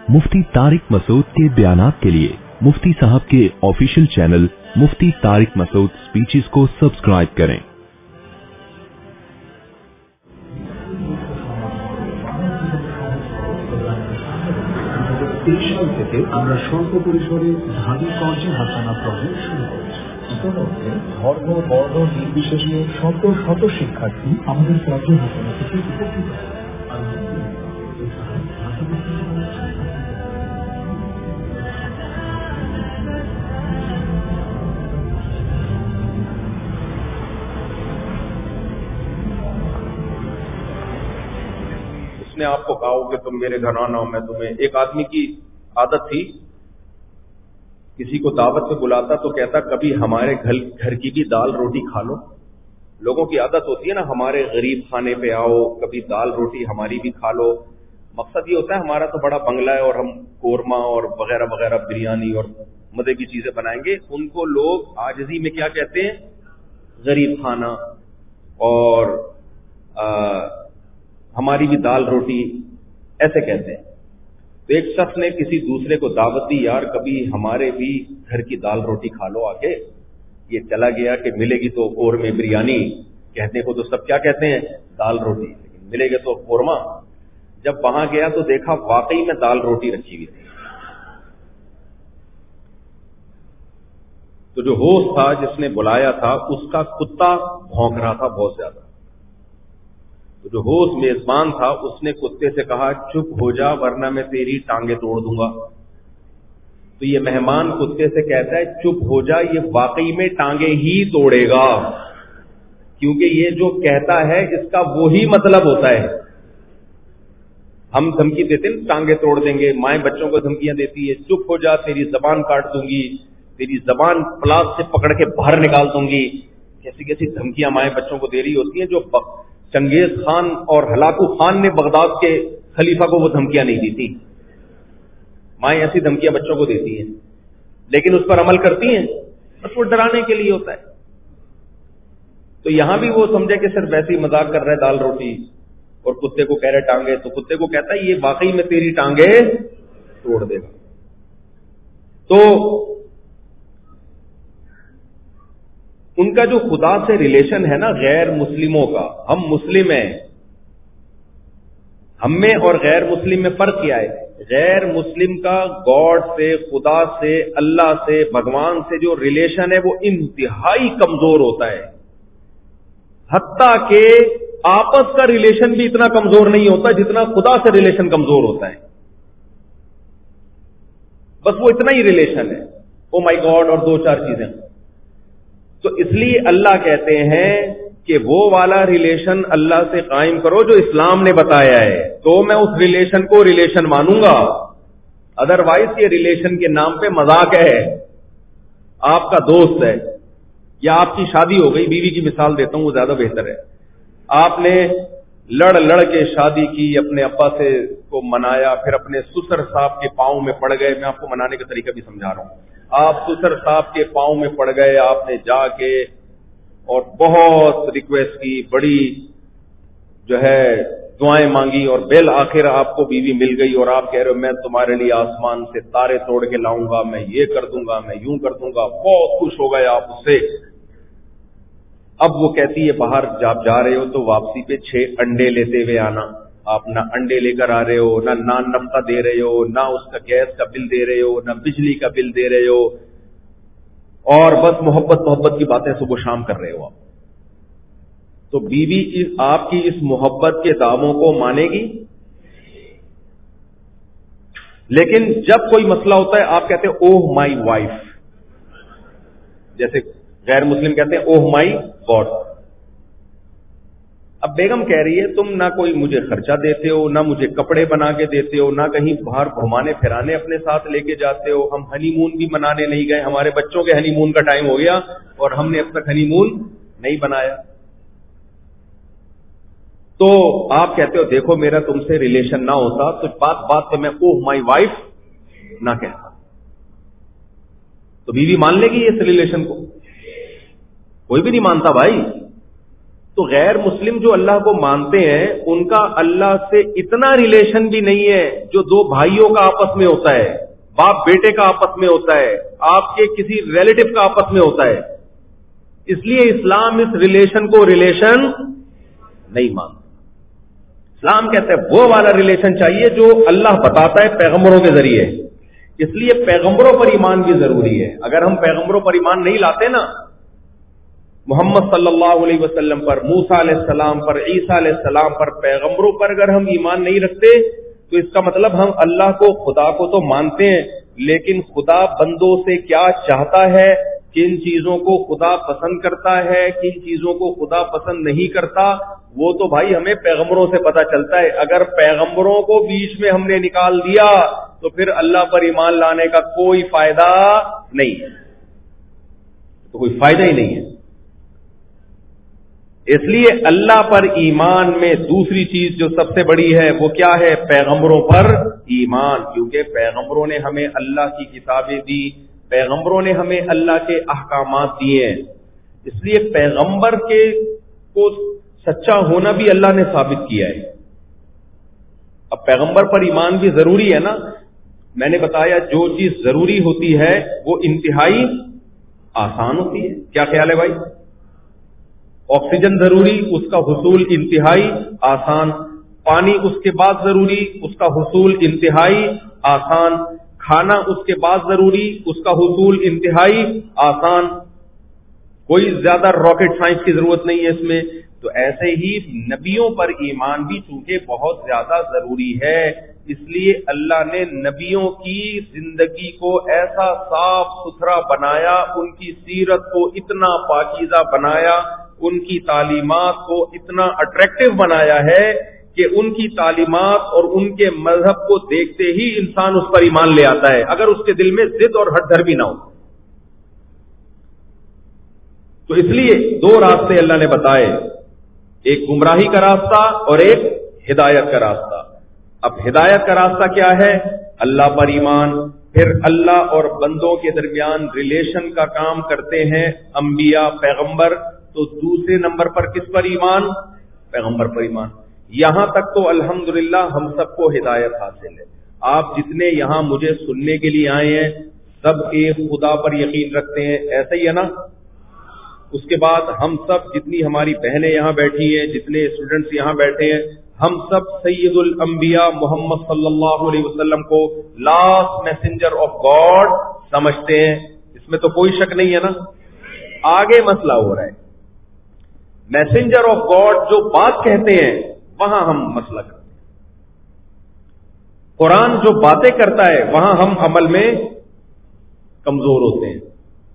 मुफ्ती तारिक मसूद के बयानात के लिए मुफ्ती साहब के official channel Mufti Tariq Masood speeches को सब्सक्राइब करें। সাল থেকে আমরা স্বল্প পরিসরে ধার্মিক কর্মহাসানা প্রজেক্ট শুরু করেছি। ইতিমধ্যে ধর্ম বর্ণ নির্বিশেষে শত শত শিক্ষার্থী আমাদের কর্মহাসানা থেকে উপকৃত হয়। उसने आपको कहा हो कि तुम मेरे घर आना, मैं तुम्हें, एक आदमी की आदत थी किसी को दावत पे बुलाता तो कहता कभी हमारे घर की भी दाल रोटी खा लो। लोगों की आदत होती है ना, हमारे गरीब खाने पे आओ, कभी दाल रोटी हमारी भी खा लो। मकसद ये होता है हमारा तो बड़ा बंगला है और हम कोरमा और वगैरह वगैरह बिरयानी और मजे की चीजें बनाएंगे। उनको लोग आजिज़ी में क्या कहते हैं? गरीब खाना और हमारी भी दाल रोटी, ऐसे कहते हैं। तो एक शख्स ने किसी दूसरे को दावत दी, यार कभी हमारे भी घर की दाल रोटी खा लो आके। ये चला गया कि मिलेगी तो कोरमे बिरयानी, कहने को तो सब क्या कहते हैं? दाल रोटी, लेकिन मिलेगा तो कोरमा। जब वहां गया तो देखा वाकई में दाल रोटी रखी हुई थी। तो जो होस्ट था जिसने बुलाया था उसका कुत्ता भौंक रहा था बहुत ज्यादा। तो जो होस्ट मेजबान था उसने कुत्ते से कहा चुप हो जा वरना मैं तेरी टांगे तोड़ दूंगा। तो ये मेहमान कुत्ते से कहता है चुप हो जा, ये वाकई में टांगे ही तोड़ेगा, क्योंकि ये जो कहता है इसका वही मतलब होता है। हम धमकी देते हैं टांगे तोड़ देंगे, माएं बच्चों को धमकियां देती है चुप हो जा तेरी जबान काट दूंगी, तेरी जबान प्लास से पकड़ के बाहर निकाल दूंगी। कैसी कैसी धमकियां माएं बच्चों को दे रही होती हैं। जो चंगेज खान और हलाकू खान ने बगदाद के खलीफा को वो धमकियां नहीं दी थी, माएं ऐसी धमकियां बच्चों को देती हैं, लेकिन उस पर अमल करती हैं, बस वो डराने के लिए होता है। तो यहां भी वो समझे कि सिर्फ वैसे ही मजाक कर रहे दाल रोटी, और कुत्ते को कह रहे टांगे, तो कुत्ते को कहता है ये वाकई में तेरी टांगे तोड़ देगा। तो उनका जो खुदा से रिलेशन है ना गैर मुस्लिमों का, हम मुस्लिम हैं, हम में और गैर मुस्लिम में फर्क क्या है? गैर मुस्लिम का गॉड से, खुदा से, अल्लाह से, भगवान से जो रिलेशन है वो इंतहाई कमजोर होता है। हत्ता के आपस का रिलेशन भी इतना कमजोर नहीं होता जितना खुदा से रिलेशन कमजोर होता है। बस वो इतना ही रिलेशन है, ओ माय गॉड और दो चार चीजें। तो इसलिए अल्लाह कहते हैं कि वो वाला रिलेशन अल्लाह से कायम करो जो इस्लाम ने बताया है, तो मैं उस रिलेशन को रिलेशन मानूंगा। अदरवाइज ये रिलेशन के नाम पे मजाक है। आपका दोस्त है या आपकी शादी हो गई, बीवी की मिसाल देता हूं वो ज्यादा बेहतर है। आपने लड़ के शादी की, अपने अब्बा से को मनाया, फिर अपने ससुर साहब के पांव में पड़ गए। मैं आपको मनाने का तरीका भी समझा रहा हूं। आप ससुर साहब के पांव में पड़ गए, आपने जाके और बहुत रिक्वेस्ट की, बड़ी जो है दुआएं मांगी, और बेल आखिर आपको बीवी मिल गई, और आप कह रहे हो मैं तुम्हारे लिए आसमान से तारे तोड़ के लाऊंगा, मैं ये कर दूंगा, मैं यूं कर दूंगा। बहुत खुश हो गए आप उससे। अब वो कहती है बाहर जब जा रहे हो तो वापसी पे 6 अंडे लेते हुए आना। आप ना अंडे लेकर आ रहे हो, ना नान नफ्का दे रहे हो, ना उसका गैस का बिल दे रहे हो, ना बिजली का बिल दे रहे हो, और बस मोहब्बत की बातें सुबह शाम कर रहे हो आप। तो बीवी आपकी इस मोहब्बत के दावों को मानेगी? लेकिन जब कोई मसला होता है आप कहते हैं ओह माई वाइफ, जैसे गैर मुस्लिम कहते हैं ओह माई गॉड। अब बेगम कह रही है तुम ना कोई मुझे खर्चा देते हो, ना मुझे कपड़े बना के देते हो, ना कहीं बाहर घुमाने फिराने अपने साथ लेके जाते हो, हम हनीमून भी मनाने नहीं गए, हमारे बच्चों के हनीमून का टाइम हो गया और हमने अब तक हनीमून नहीं बनाया। तो आप कहते हो देखो मेरा तुमसे रिलेशन ना होता तो बात बात पे मैं ओह माई वाइफ ना कहता। तो बीवी मान लेगी इस रिलेशन को? कोई भी नहीं मानता भाई। تو غیر مسلم جو اللہ کو مانتے ہیں ان کا اللہ سے اتنا ریلیشن بھی نہیں ہے جو دو بھائیوں کا آپس میں ہوتا ہے، باپ بیٹے کا آپس میں ہوتا ہے، آپ کے کسی ریلیٹو کا آپس میں ہوتا ہے. اس لیے اسلام اس ریلیشن کو ریلیشن نہیں مانتا. اسلام کہتا ہے وہ والا ریلیشن چاہیے جو اللہ بتاتا ہے پیغمبروں کے ذریعے. اس لیے پیغمبروں پر ایمان بھی ضروری ہے. اگر ہم پیغمبروں پر ایمان نہیں لاتے نا، محمد صلی اللہ علیہ وسلم پر، موسیٰ علیہ السلام پر، عیسیٰ علیہ السلام پر، پیغمبروں پر اگر ہم ایمان نہیں رکھتے تو اس کا مطلب ہم اللہ کو، خدا کو تو مانتے ہیں، لیکن خدا بندوں سے کیا چاہتا ہے، کن چیزوں کو خدا پسند کرتا ہے، کن چیزوں کو خدا پسند نہیں کرتا، وہ تو بھائی ہمیں پیغمبروں سے پتا چلتا ہے. اگر پیغمبروں کو بیچ میں ہم نے نکال دیا تو پھر اللہ پر ایمان لانے کا کوئی فائدہ نہیں ہے، تو کوئی فائدہ ہی نہیں ہے. اس لیے اللہ پر ایمان میں دوسری چیز جو سب سے بڑی ہے وہ کیا ہے؟ پیغمبروں پر ایمان. کیونکہ پیغمبروں نے ہمیں اللہ کی کتابیں دی، پیغمبروں نے ہمیں اللہ کے احکامات دیے ہیں. اس لیے پیغمبر کے کو سچا ہونا بھی اللہ نے ثابت کیا ہے. اب پیغمبر پر ایمان بھی ضروری ہے نا. میں نے بتایا جو چیز ضروری ہوتی ہے وہ انتہائی آسان ہوتی ہے. کیا خیال ہے بھائی؟ آکسیجن ضروری، اس کا حصول انتہائی آسان. پانی اس کے بعد ضروری، اس کا حصول انتہائی آسان. کھانا اس کے بعد ضروری، اس کا حصول انتہائی آسان. کوئی زیادہ راکٹ سائنس کی ضرورت نہیں ہے اس میں. تو ایسے ہی نبیوں پر ایمان بھی چونکہ بہت زیادہ ضروری ہے. اس لیے اللہ نے نبیوں کی زندگی کو ایسا صاف ستھرا بنایا، ان کی سیرت کو اتنا پاکیزہ بنایا، ان کی تعلیمات کو اتنا اٹریکٹیو بنایا ہے کہ ان کی تعلیمات اور ان کے مذہب کو دیکھتے ہی انسان اس پر ایمان لے آتا ہے، اگر اس کے دل میں ضد اور ہٹ دھر بھی نہ ہو. تو اس لیے دو راستے اللہ نے بتائے، ایک گمراہی کا راستہ اور ایک ہدایت کا راستہ. اب ہدایت کا راستہ کیا ہے؟ اللہ پر ایمان. پھر اللہ اور بندوں کے درمیان ریلیشن کا کام کرتے ہیں انبیاء، پیغمبر. تو دوسرے نمبر پر کس پر ایمان؟ پیغمبر پر ایمان. یہاں تک تو الحمدللہ ہم سب کو ہدایت حاصل ہے. آپ جتنے یہاں مجھے سننے کے لیے آئے ہیں سب ایک خدا پر یقین رکھتے ہیں، ایسا ہی ہے نا؟ اس کے بعد ہم سب جتنی ہماری بہنیں یہاں بیٹھی ہیں، جتنے اسٹوڈنٹس یہاں بیٹھے ہیں، ہم سب سید الانبیاء محمد صلی اللہ علیہ وسلم کو لاسٹ میسنجر آف گاڈ سمجھتے ہیں. اس میں تو کوئی شک نہیں ہے نا. آگے مسئلہ ہو رہا ہے، میسنجر آف گاڈ جو بات کہتے ہیں وہاں ہم مسئلہ کرتے ہیں. قرآن جو باتیں کرتا ہے وہاں ہم عمل میں کمزور ہوتے ہیں.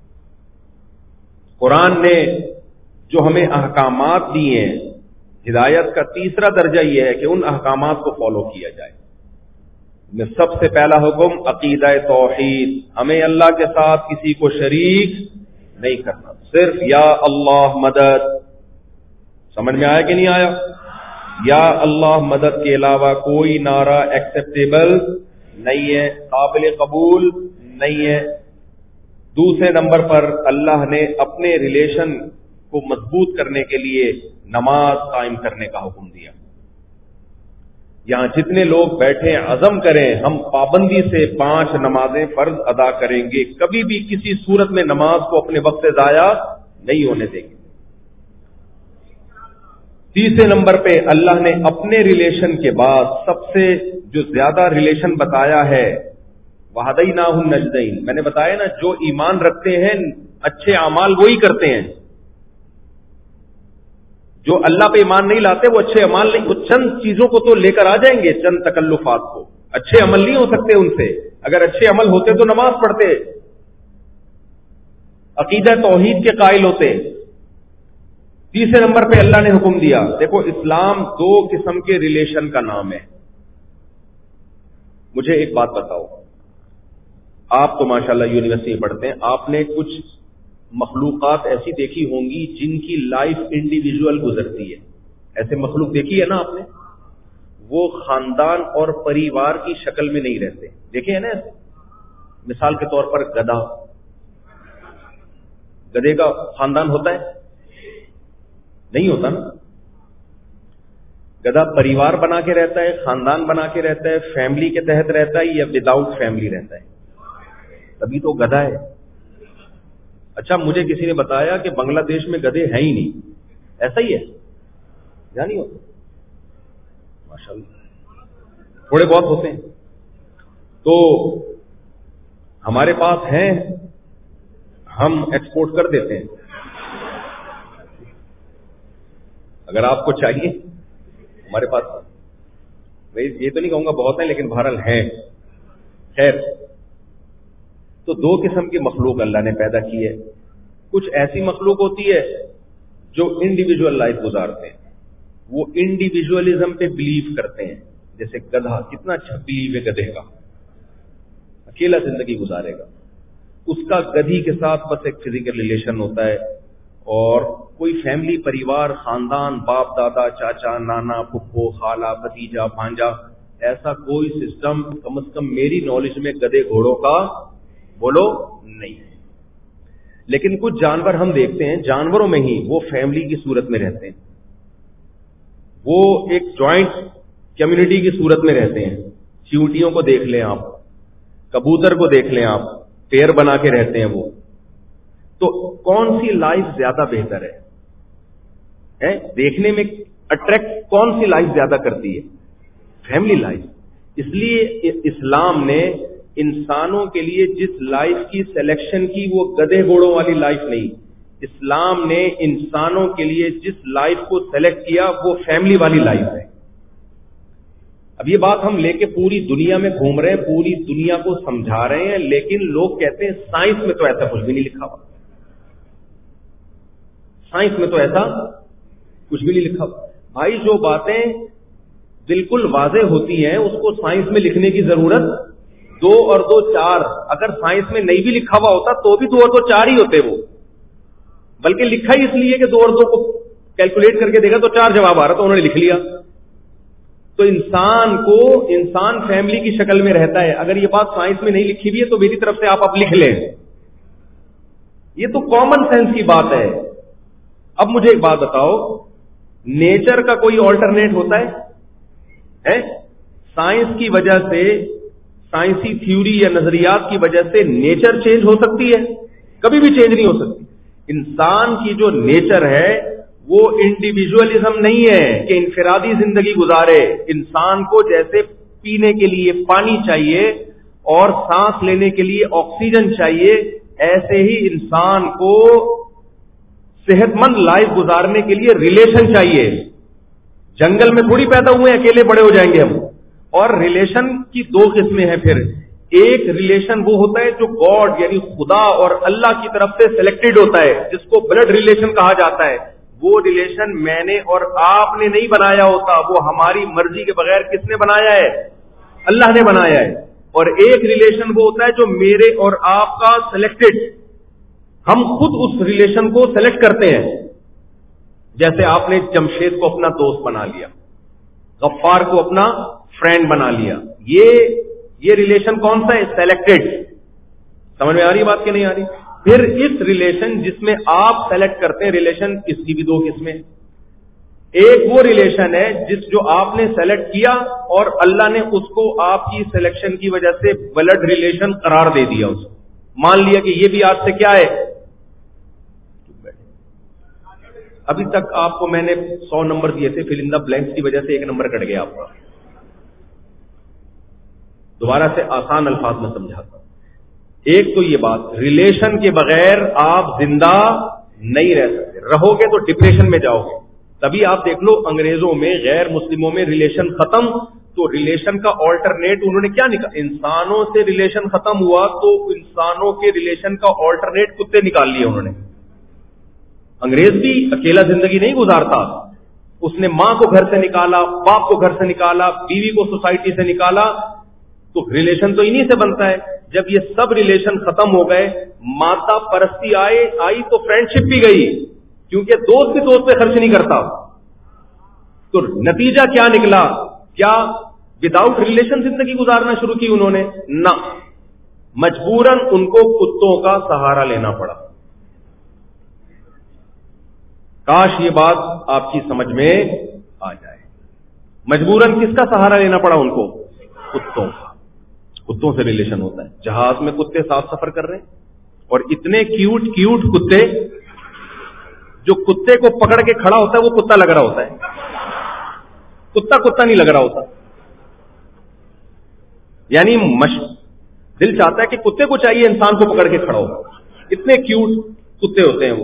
قرآن نے جو ہمیں احکامات دیے ہیں، ہدایت کا تیسرا درجہ یہ ہے کہ ان احکامات کو فالو کیا جائے. میں سب سے پہلا حکم عقیدہ توحید، ہمیں اللہ کے ساتھ کسی کو شریک نہیں کرنا، صرف یا اللہ مدد. سمجھ میں آیا کہ نہیں آیا؟ یا اللہ مدد کے علاوہ کوئی نعرہ ایکسیپٹیبل نہیں ہے، قابل قبول نہیں ہے. دوسرے نمبر پر اللہ نے اپنے ریلیشن کو مضبوط کرنے کے لیے نماز قائم کرنے کا حکم دیا. یہاں جتنے لوگ بیٹھے عزم کریں ہم پابندی سے 5 نمازیں فرض ادا کریں گے، کبھی بھی کسی صورت میں نماز کو اپنے وقت سے ضائع نہیں ہونے دیں گے. تیسرے نمبر پہ اللہ نے اپنے ریلیشن کے بعد سب سے جو زیادہ ریلیشن بتایا ہے وَهَدَيْنَاهُ النَّجْدَيْنِ. میں نے بتایا نا جو ایمان رکھتے ہیں اچھے اعمال وہی کرتے ہیں. جو اللہ پہ ایمان نہیں لاتے وہ اچھے عمل نہیں، وہ چند چیزوں کو تو لے کر آ جائیں گے، چند تکلفات کو. اچھے عمل نہیں ہو سکتے ان سے. اگر اچھے عمل ہوتے تو نماز پڑھتے، عقیدہ توحید کے قائل ہوتے. تیسرے نمبر پہ اللہ نے حکم دیا، دیکھو اسلام 2 قسم کے ریلیشن کا نام ہے. مجھے ایک بات بتاؤ، آپ تو ماشاءاللہ یونیورسٹی میں پڑھتے ہیں، آپ نے کچھ مخلوقات ایسی دیکھی ہوں گی جن کی لائف انڈیویجول گزرتی ہے. ایسے مخلوق دیکھی ہے نا آپ نے؟ وہ خاندان اور پریوار کی شکل میں نہیں رہتے، دیکھے ہیں نا ایسے؟ مثال کے طور پر گدھا، گدھے کا خاندان ہوتا ہے؟ نہیں ہوتا نا. گدھا پریوار بنا کے رہتا ہے, خاندان بنا کے رہتا ہے, فیملی کے تحت رہتا ہے یا وداؤٹ فیملی رہتا ہے؟ تبھی تو گدھا ہے. اچھا مجھے کسی نے بتایا کہ بنگلہ دیش میں گدھے ہیں ہی نہیں, ایسا ہی ہے یا نہیں ہوتا؟ ماشاء اللہ تھوڑے بہت ہوتے ہیں. تو ہمارے پاس ہیں, ہم ایکسپورٹ کر دیتے ہیں. اگر آپ کو چاہیے ہمارے پاس, یہ تو نہیں کہوں گا بہت ہیں لیکن بہرحال ہیں. خیر, تو دو قسم کی مخلوق اللہ نے پیدا کی ہے. کچھ ایسی مخلوق ہوتی ہے جو انڈیویجول لائف گزارتے ہیں, وہ انڈیویجولزم پہ بلیو کرتے ہیں. جیسے گدھا, کتنا اچھا بلیو ہے گدھے کا, اکیلا زندگی گزارے گا. اس کا گدھی کے ساتھ بس ایک فزیکل ریلیشن ہوتا ہے, اور کوئی فیملی, پریوار, خاندان, باپ دادا, چاچا, نانا, پھپھو, خالہ, بھتیجا, بھانجا, ایسا کوئی سسٹم کم از کم میری نالج میں گدھے گھوڑوں کا بولو نہیں ہے. لیکن کچھ جانور ہم دیکھتے ہیں, جانوروں میں ہی وہ فیملی کی صورت میں رہتے ہیں, وہ ایک جوائنٹ کمیونٹی کی صورت میں رہتے ہیں. چیونٹیوں کو دیکھ لیں آپ, کبوتر کو دیکھ لیں آپ, پیر بنا کے رہتے ہیں وہ. تو کون سی لائف زیادہ بہتر ہے؟ دیکھنے میں اٹریکٹ کون سی لائف زیادہ کرتی ہے؟ Family life. اس لیے اسلام نے انسانوں کے لیے جس لائف کی سلیکشن کی وہ گدھے گھوڑوں والی لائف نہیں, اسلام نے انسانوں کے لیے جس لائف کو سلیکٹ کیا وہ فیملی والی لائف ہے. اب یہ بات ہم لے کے پوری دنیا میں گھوم رہے ہیں, پوری دنیا کو سمجھا رہے ہیں, لیکن لوگ کہتے ہیں سائنس میں تو ایسا کچھ بھی نہیں لکھا ہوا, سائنس میں تو ایسا کچھ بھی نہیں لکھا ہوا. بھائی جو باتیں بالکل واضح ہوتی ہیں اس کو سائنس میں لکھنے کی ضرورت, 2 اور 2 4. اگر سائنس میں نہیں بھی لکھا ہوا ہوتا تو بھی 2 اور 2 4 ہی ہوتے وہ, بلکہ لکھا ہی اس لیے کہ 2 اور 2 کو کیلکولیٹ کر کے دیکھا تو 4 جواب آ رہا, تو انہوں نے لکھ لیا. تو انسان فیملی کی شکل میں رہتا ہے. اگر یہ بات سائنس میں نہیں لکھی ہوئی ہے تو میری طرف سے آپ اب لکھ لیں, یہ تو کامن سینس کی بات ہے. اب مجھے ایک بات بتاؤ, نیچر کا کوئی آلٹرنیٹ ہوتا ہے؟ سائنس کی وجہ سے, سائنسی تھیوری یا نظریات کی وجہ سے نیچر چینج ہو سکتی ہے؟ کبھی بھی چینج نہیں ہو سکتی. انسان کی جو نیچر ہے وہ انڈیویجولزم نہیں ہے کہ انفرادی زندگی گزارے. انسان کو جیسے پینے کے لیے پانی چاہیے اور سانس لینے کے لیے آکسیجن چاہیے, ایسے ہی انسان کو صحت مند لائف گزارنے کے لیے ریلیشن چاہیے. جنگل میں تھوڑی پیدا ہوئے اکیلے بڑے ہو جائیں گے ہم. اور ریلیشن کی 2 قسمیں ہیں. پھر ایک ریلیشن وہ ہوتا ہے جو گاڈ یعنی خدا اور اللہ کی طرف سے سلیکٹڈ ہوتا ہے, جس کو بلڈ ریلیشن کہا جاتا ہے. وہ ریلیشن میں نے اور آپ نے نہیں بنایا ہوتا, وہ ہماری مرضی کے بغیر کس نے بنایا ہے؟ اللہ نے بنایا ہے. اور ایک ریلیشن وہ ہوتا ہے جو میرے اور آپ کا سلیکٹڈ, ہم خود اس ریلیشن کو سلیکٹ کرتے ہیں. جیسے آپ نے جمشید کو اپنا دوست بنا لیا, غفار کو اپنا فرینڈ بنا لیا, یہ ریلیشن کون سا ہے؟ سلیکٹڈ. سمجھ میں آ رہی بات کہ نہیں آ رہی؟ پھر اس ریلیشن جس میں آپ سلیکٹ کرتے ہیں ریلیشن, اس کی بھی 2 قسمیں. ایک وہ ریلیشن ہے جو آپ نے سلیکٹ کیا اور اللہ نے اس کو آپ کی سلیکشن کی وجہ سے بلڈ ریلیشن قرار دے دیا, اس کو مان لیا کہ یہ بھی آپ سے کیا ہے. ابھی تک آپ کو میں نے 100 نمبر دیے تھے, فل ان دا بلینکس کی وجہ سے 1 نمبر کٹ گیا آپ کا. دوبارہ سے آسان الفاظ میں سمجھاتا ہوں. ایک تو یہ بات, ریلیشن کے بغیر آپ زندہ نہیں رہ سکتے, رہو گے تو ڈپریشن میں جاؤ گے. تبھی آپ دیکھ لو انگریزوں میں, غیر مسلموں میں ریلیشن ختم تو ریلیشن کا آلٹرنیٹ انہوں نے کیا نکالا؟ انسانوں سے ریلیشن ختم ہوا تو انسانوں کے ریلیشن کا آلٹرنیٹ کتے نکال لیے انہوں نے. انگریز بھی اکیلا زندگی نہیں گزارتا, اس نے ماں کو گھر سے نکالا, باپ کو گھر سے نکالا, بیوی کو سوسائٹی سے نکالا. تو ریلیشن تو انہی سے بنتا ہے. جب یہ سب ریلیشن ختم ہو گئے, ماتا پرستی آئی تو فرینڈشپ بھی گئی, کیونکہ دوست بھی دوست پہ خرچ نہیں کرتا. تو نتیجہ کیا نکلا؟ کیا وداؤٹ ریلیشن زندگی گزارنا شروع کی انہوں نے؟ نہ, مجبوراً ان کو کتوں کا سہارا لینا پڑا. کاش یہ بات آپ کی سمجھ میں آ جائے. मजबूरन किसका सहारा लेना पड़ा उनको? कुत्तों का। कुत्तों से रिलेशन होता है। जहाज में कुत्ते साथ सफर कर रहे हैं और इतने क्यूट क्यूट कुत्ते, जो कुत्ते को पकड़ के खड़ा होता है वो कुत्ता लग रहा होता है, कुत्ता नहीं लग रहा होता। यानी दिल चाहता है कि कुत्ते को चाहिए इंसान को पकड़ के खड़ा हो, इतने क्यूट कुत्ते होते हैं वो।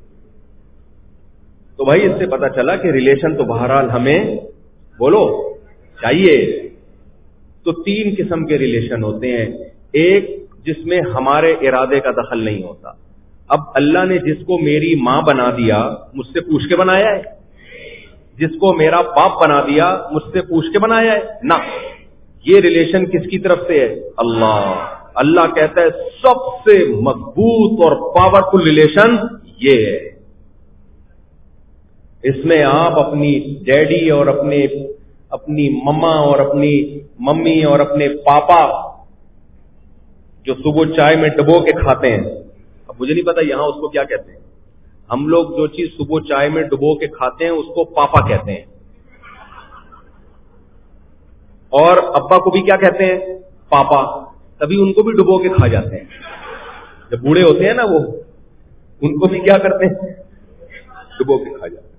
तो भाई इससे पता चला कि रिलेशन तो बहरहाल हमें बोलो चाहिए। तो 3 किस्म के रिलेशन होते हैं। एक जिसमें हमारे इरादे का दखल नहीं होता। अब अल्लाह ने जिसको मेरी मां बना दिया मुझसे पूछ के बनाया है, जिसको मेरा बाप बना दिया मुझसे पूछ के बनाया है ना। ये रिलेशन किसकी तरफ से है? अल्लाह कहता है सबसे मजबूत और पावरफुल रिलेशन ये है। इसमें आप अपनी डैडी और अपनी मम्मा और अपनी मम्मी और अपने पापा जो सुबह चाय में डुबो के खाते हैं, अब मुझे नहीं पता यहां उसको क्या कहते हैं, हम लोग जो चीज सुबह चाय में डुबो के खाते हैं उसको पापा कहते हैं, और अब्बा को भी क्या कहते हैं? पापा। तभी उनको भी डुबो के खा जाते हैं। जब बूढ़े होते हैं ना वो, उनको भी क्या करते हैं? डुबो के खा जाते हैं।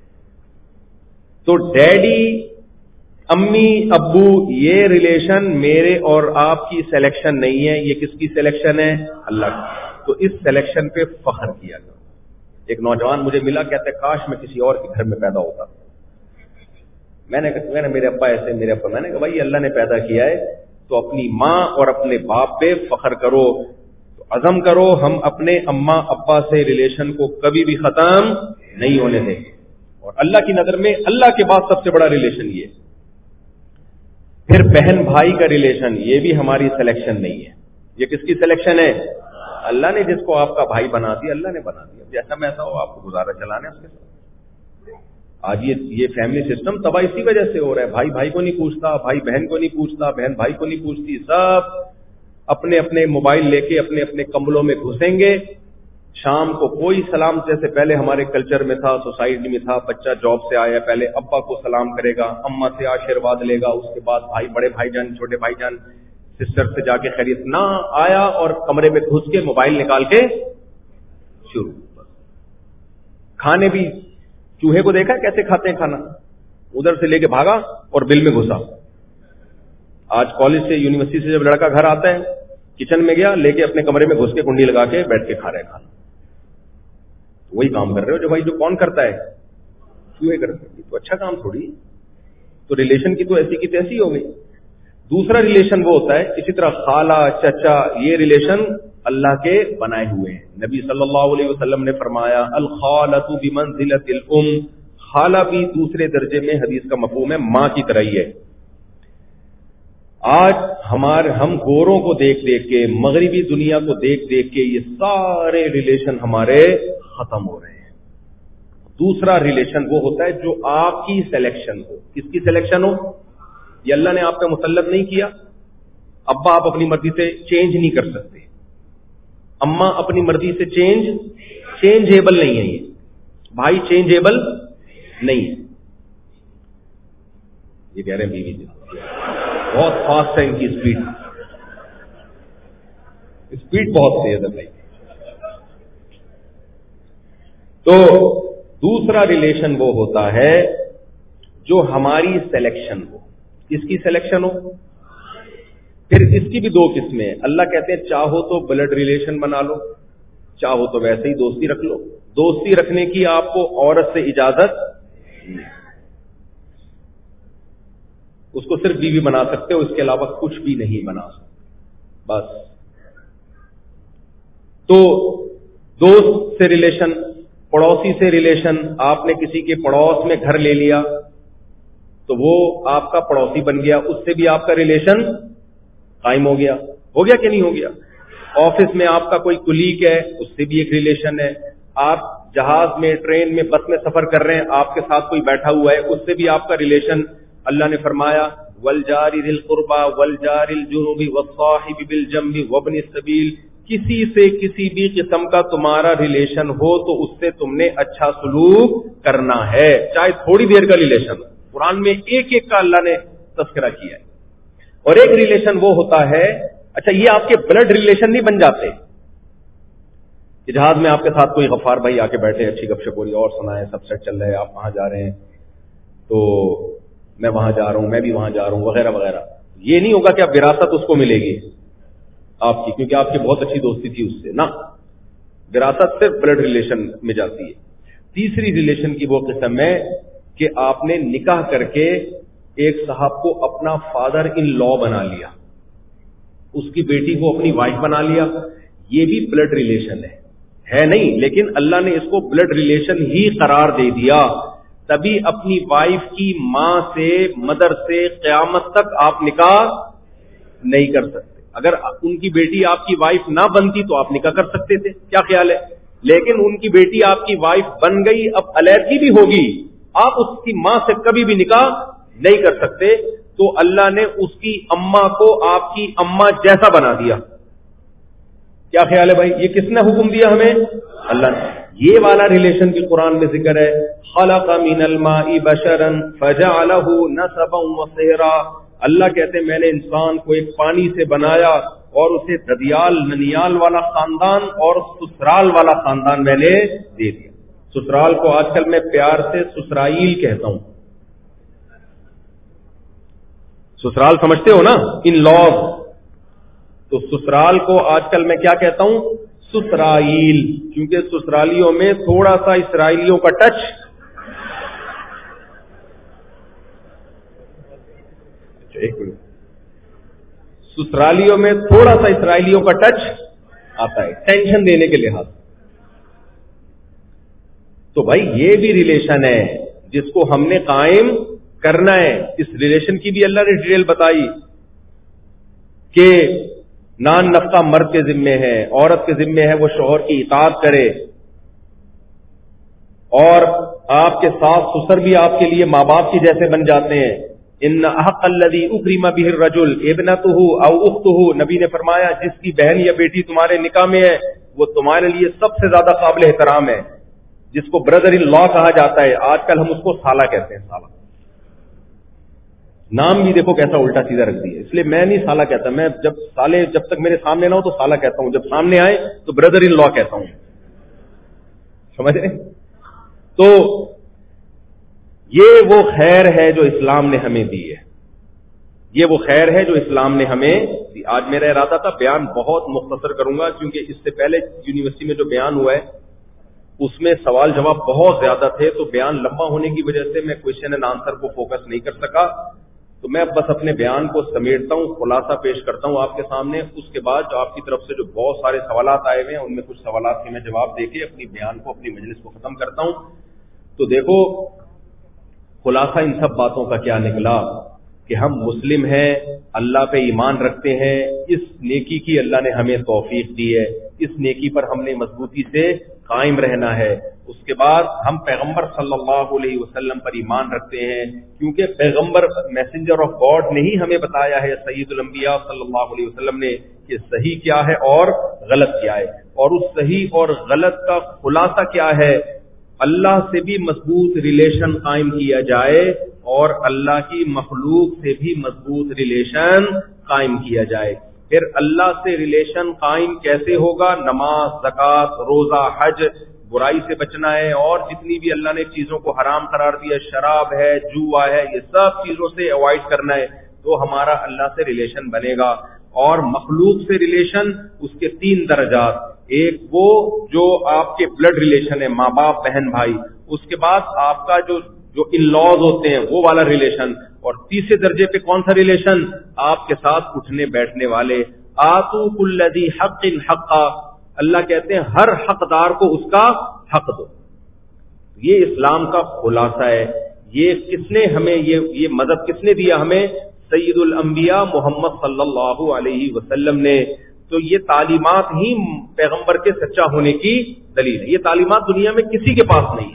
तो डैडी, अम्मी, अब्बू, ये रिलेशन मेरे और आपकी सिलेक्शन नहीं है। ये किसकी सिलेक्शन है? अल्लाह की। तो इस सिलेक्शन पे फख्र किया करो। एक नौजवान मुझे मिला, कहते काश मैं किसी और के घर में पैदा होता। मैंने मेरे अब्बा ऐसे, मेरे अब्बा, मैंने कहा भाई अल्लाह ने पैदा किया है तो अपनी माँ और अपने बाप पे फख्र करो। तो अज़म करो हम अपने अम्मा अब्बा से रिलेशन को कभी भी खत्म नहीं होने देंगे। और अल्लाह की नजर में अल्लाह के बाद सबसे बड़ा रिलेशन ये। फिर बहन भाई का रिलेशन, ये भी हमारी सिलेक्शन नहीं है। ये किसकी सिलेक्शन है? अल्लाह ने जिसको आपका भाई बना दिया, अल्लाह ने बना दिया। जैसा में ऐसा हो, आपको गुजारा चलाना है उसके साथ। आज ये फैमिली सिस्टम तबाह इसी वजह से हो रहा है। भाई भाई को नहीं पूछता, भाई बहन को नहीं पूछता, बहन भाई को नहीं पूछती। सब अपने अपने मोबाइल लेके अपने अपने कमरों में घुसेंगे। शाम को कोई सलाम, जैसे पहले हमारे कल्चर में था, सोसाइटी में था, बच्चा जॉब से आया पहले अब्बा को सलाम करेगा, अम्मा से आशीर्वाद लेगा, उसके बाद भाई, बड़े भाईजान, छोटे भाईजान, सिस्टर से जाके खैरियत ना आया, और कमरे में घुस के मोबाइल निकाल के शुरू। खाने भी, चूहे को देखा कैसे खाते हैं खाना? उधर से लेके भागा और बिल में घुसा। आज कॉलेज से, यूनिवर्सिटी से जब लड़का घर आता है, किचन में गया, लेके अपने कमरे में घुस के कुंडी लगा के बैठ के खा रहे हैं खाना। वही काम कर रहे हो जो भाई जो कौन करता है? चूहे करते हैं। तो अच्छा काम थोड़ी। तो रिलेशन की तो ऐसी की तैसी हो गई। दूसरा रिलेशन वो होता है, इसी तरह खाला, चचा, ये रिलेशन अल्लाह के बनाए हुए हैं। नबी सल्लल्लाहु अलैहि वसल्लम ने फरमाया अल खालतु बिमंजिलतिल उम, खाला भी दूसरे दर्जे में हदीस का मफहूम है मां की तरह ही है। आज हम गोरों को देख देख के, मगरिबी दुनिया को देख देख के ये सारे रिलेशन हमारे खत्म हो रहे हैं। दूसरा रिलेशन वो होता है जो आपकी सिलेक्शन हो। किसकी सिलेक्शन हो? ये अल्लाह ने आप पे मुसल्लत नहीं किया। अब्बा आप अपनी मर्जी से चेंज नहीं कर सकते, अम्मा अपनी मर्जी से चेंजेबल नहीं है, ये भाई चेंजेबल नहीं है। ये कह रहे हैं बीवी जी बहुत फास्ट है, इनकी स्पीड बहुत तेज है भाई। तो दूसरा रिलेशन वो होता है जो हमारी सिलेक्शन हो। किसकी सिलेक्शन हो? फिर इसकी भी 2 किस्में हैं। अल्लाह कहते हैं चाहो तो ब्लड रिलेशन बना लो, चाहो तो वैसे ही दोस्ती रख लो। दोस्ती रखने की आपको औरत से इजाजत नहीं, उसको सिर्फ बीवी बना सकते हो, इसके अलावा कुछ भी नहीं बना सकते बस। तो दोस्त से रिलेशन, पड़ोसी से रिलेशन, आपने किसी के पड़ोस में घर ले लिया तो वो आपका पड़ोसी बन गया, उससे भी आपका रिलेशन कायम हो गया कि नहीं हो गया? ऑफिस में आपका कोई कुलीग है, उससे भी एक रिलेशन है। आप जहाज में, ट्रेन में, बस में सफर कर रहे हैं, आपके साथ कोई बैठा हुआ है, उससे भी आपका रिलेशन। अल्लाह ने फरमाया वल जारी दिल कुर्बा वल जारिल जुनुबी वस्साहिबि बिल जंबी वब्नि सबील, किसी से किसी भी किस्म का तुम्हारा रिलेशन हो तो उससे तुमने अच्छा सलूक करना है, चाहे थोड़ी देर का रिलेशन हो। قرآن میں ایک ایک کا اللہ نے تذکرہ کیا ہے. اور ایک ریلیشن وہ ہوتا ہے, اچھا یہ آپ کے بلڈ ریلیشن نہیں بن جاتے کہ جہاز میں آپ کے ساتھ کوئی غفار بھائی آ کے بیٹھے, اچھی گپ شپ ہو رہی ہے اور سنائیں, سب سیٹ چل رہا ہے, آپ وہاں جا رہے ہیں تو میں وہاں جا رہا ہوں, میں بھی وہاں جا رہا ہوں وغیرہ وغیرہ. یہ نہیں ہوگا کہ اب وراثت اس کو ملے گی آپ کی, کیونکہ آپ کی بہت اچھی دوستی تھی اس سے, نہ, وراثت صرف بلڈ ریلیشن میں جاتی ہے. تیسری ریلیشن کی وہ قسم ہے کہ آپ نے نکاح کر کے ایک صاحب کو اپنا فادر ان لا بنا لیا, اس کی بیٹی کو اپنی وائف بنا لیا, یہ بھی بلڈ ریلیشن ہے نہیں, لیکن اللہ نے اس کو بلڈ ریلیشن ہی قرار دے دیا. تبھی اپنی وائف کی ماں سے, مدر سے قیامت تک آپ نکاح نہیں کر سکتے. اگر ان کی بیٹی آپ کی وائف نہ بنتی تو آپ نکاح کر سکتے تھے, کیا خیال ہے, لیکن ان کی بیٹی آپ کی وائف بن گئی, اب علیحدگی بھی ہوگی, آپ اس کی ماں سے کبھی بھی نکاح نہیں کر سکتے. تو اللہ نے اس کی اماں کو آپ کی اماں جیسا بنا دیا. کیا خیال ہے بھائی, یہ کس نے حکم دیا ہمیں؟ اللہ نے. یہ والا ریلیشن کی قرآن میں ذکر ہے, خلق من الماء بشرا فجعله نسبا وصهرا. اللہ کہتے ہیں میں نے انسان کو ایک پانی سے بنایا اور اسے ددیال ننیال والا خاندان اور سسرال والا خاندان میں نے دے دیا. سسرال کو آج کل میں پیار سے سسرائیل کہتا ہوں. سسرال سمجھتے ہو نا, ان لاز. تو سسرال کو آج کل میں کیا کہتا ہوں؟ سسرائیل, کیونکہ سسرالیوں میں تھوڑا سا اسرائیلیوں کا ٹچ, ایک منٹ, سسرالیوں میں تھوڑا سا اسرائیلیوں کا ٹچ آتا ہے ٹینشن دینے کے لحاظ. تو بھائی یہ بھی ریلیشن ہے جس کو ہم نے قائم کرنا ہے. اس ریلیشن کی بھی اللہ نے ڈیٹیل بتائی کہ نان نفقہ مرد کے ذمے ہے, عورت کے ذمے ہے وہ شوہر کی اطاعت کرے, اور آپ کے ساس سسر بھی آپ کے لیے ماں باپ کی جیسے بن جاتے ہیں. ان احق الذی اکرم بہ الرجل ابنتہ او اختہ, نبی نے فرمایا جس کی بہن یا بیٹی تمہارے نکاح میں ہے وہ تمہارے لیے سب سے زیادہ قابل احترام ہے, جس کو بردر ان لا کہا جاتا ہے. آج کل ہم اس کو سالہ کہتے ہیں. سالہ نام بھی دیکھو کیسا الٹا سیدھا رکھ دیا, اس لیے میں نہیں سالہ کہتا. میں جب تک میرے سامنے نہ ہو تو سالہ کہتا ہوں, جب سامنے آئے تو بردر ان لا کہتا ہوں. سمجھ رہے؟ تو یہ وہ خیر ہے جو اسلام نے ہمیں دی ہے, یہ وہ خیر ہے جو اسلام نے ہمیں دی. آج میرا ارادہ تھا بیان بہت مختصر کروں گا, کیونکہ اس سے پہلے یونیورسٹی میں جو بیان ہوا ہے اس میں سوال جواب بہت زیادہ تھے, تو بیان لمبا ہونے کی وجہ سے میں کوشچن اینڈ آنسر کو فوکس نہیں کر سکا. تو میں بس اپنے بیان کو سمیٹتا ہوں, خلاصہ پیش کرتا ہوں آپ کے سامنے. اس کے بعد جو آپ کی طرف سے جو بہت سارے سوالات آئے ہوئے ہیں ان میں کچھ سوالات کے میں جواب دے کے اپنی بیان کو, اپنی مجلس کو ختم کرتا ہوں. تو دیکھو خلاصہ ان سب باتوں کا کیا نکلا کہ ہم مسلم ہیں, اللہ پہ ایمان رکھتے ہیں, اس نیکی کی اللہ نے ہمیں توفیق دی ہے, اس نیکی پر ہم نے مضبوطی سے قائم رہنا ہے. اس کے بعد ہم پیغمبر صلی اللہ علیہ وسلم پر ایمان رکھتے ہیں, کیونکہ پیغمبر میسنجر آف گاڈ نے ہی ہمیں بتایا ہے, سید الانبیاء صلی اللہ علیہ وسلم نے, کہ صحیح کیا ہے اور غلط کیا ہے, اور اس صحیح اور غلط کا خلاصہ کیا ہے. اللہ سے بھی مضبوط ریلیشن قائم کیا جائے اور اللہ کی مخلوق سے بھی مضبوط ریلیشن قائم کیا جائے. پھر اللہ سے ریلیشن قائم کیسے ہوگا؟ نماز, زکوٰۃ, روزہ, حج, برائی سے بچنا ہے, اور جتنی بھی اللہ نے چیزوں کو حرام قرار دیا, شراب ہے, جوا ہے, یہ سب چیزوں سے اوائڈ کرنا ہے, تو ہمارا اللہ سے ریلیشن بنے گا. اور مخلوق سے ریلیشن, اس کے 3 درجات. ایک وہ جو آپ کے بلڈ ریلیشن ہے, ماں باپ, بہن بھائی. اس کے بعد آپ کا جو ان لاز ہوتے ہیں وہ والا ریلیشن. اور تیسرے درجے پہ کون سا ریلیشن؟ آپ کے ساتھ اٹھنے بیٹھنے والے. آتو کل ذی حق حقا, اللہ کہتے ہیں ہر حقدار کو اس کا حق دو. یہ اسلام کا خلاصہ ہے. یہ کس نے ہمیں یہ مذہب کس نے دیا ہمیں؟ سید الانبیاء محمد صلی اللہ علیہ وسلم نے. تو یہ تعلیمات ہی پیغمبر کے سچا ہونے کی دلیل ہے. یہ تعلیمات دنیا میں کسی کے پاس نہیں ہے.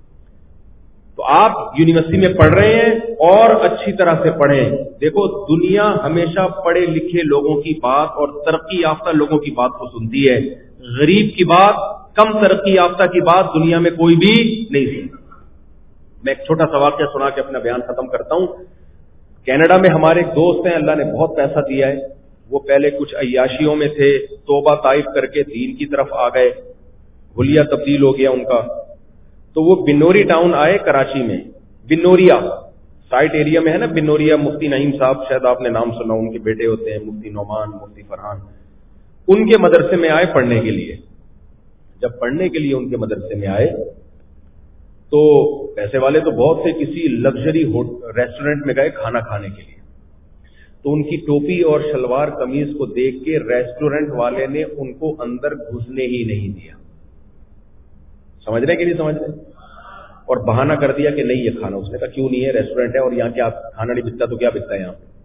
تو آپ یونیورسٹی میں پڑھ رہے ہیں اور اچھی طرح سے پڑھیں. دیکھو دنیا ہمیشہ پڑھے لکھے لوگوں کی بات اور ترقی یافتہ لوگوں کی بات کو سنتی ہے. غریب کی بات, کم ترقی یافتہ کی بات دنیا میں کوئی بھی نہیں سنتا. میں ایک چھوٹا سا واقعہ سنا کے اپنا بیان ختم کرتا ہوں. کینیڈا میں ہمارے ایک دوست ہیں, اللہ نے بہت پیسہ دیا ہے. وہ پہلے کچھ عیاشیوں میں تھے, توبہ طائف کر کے دین کی طرف آ گئے, حلیہ تبدیل ہو گیا ان کا. تو وہ بنوری ٹاؤن آئے کراچی میں. بنوریا سائٹ ایریا میں ہے نا بنوریا, مفتی نعیم صاحب شاید آپ نے نام سنا, ان کے بیٹے ہوتے ہیں مفتی نعمان, مفتی فرحان. ان کے مدرسے میں آئے پڑھنے کے لیے. جب پڑھنے کے لیے ان کے مدرسے میں آئے تو پیسے والے تو بہت سے کسی لگژری ریسٹورینٹ میں گئے کھانا کھانے کے لیے. تو ان کی ٹوپی اور شلوار قمیض کو دیکھ کے ریسٹورینٹ والے نے ان کو اندر گھسنے ہی نہیں دیا. سمجھ رہے کہ نہیں سمجھ رہے؟ اور بہانہ کر دیا کہ نہیں یہ کھانا. اس نے کہا کیوں نہیں ہے, ریسٹورینٹ ہے اور یہاں کیا کھانا نہیں بکتا تو کیا بکتا ہے یہاں پہ.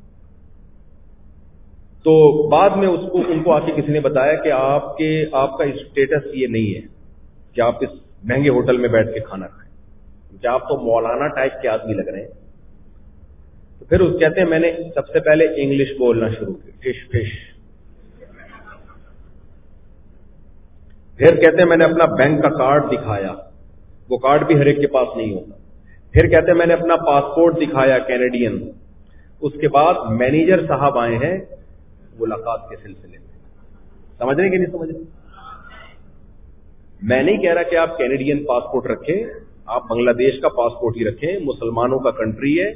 تو بعد میں ان کو آ کے کسی نے بتایا کہ آپ کا اسٹیٹس یہ نہیں ہے کہ آپ اس مہنگے ہوٹل میں بیٹھ کے کھانا کھائیں, کیونکہ آپ تو مولانا ٹائپ کے آدمی لگ رہے ہیں. تو پھر کہتے ہیں میں نے سب سے پہلے انگلش بولنا شروع کی, فش فش. پھر کہتے ہیں میں نے اپنا بینک کا کارڈ دکھایا, وہ کارڈ بھی ہر ایک کے پاس نہیں ہوتا. پھر کہتے ہیں میں نے اپنا پاسپورٹ دکھایا کینیڈین. اس کے بعد مینیجر صاحب آئے ہیں ملاقات کے سلسلے میں. سمجھ رہے کہ نہیں سمجھ رہے؟ میں نہیں کہہ رہا کہ آپ کینیڈین پاسپورٹ رکھیں, آپ بنگلہ دیش کا پاسپورٹ ہی رکھیں, مسلمانوں کا کنٹری ہے.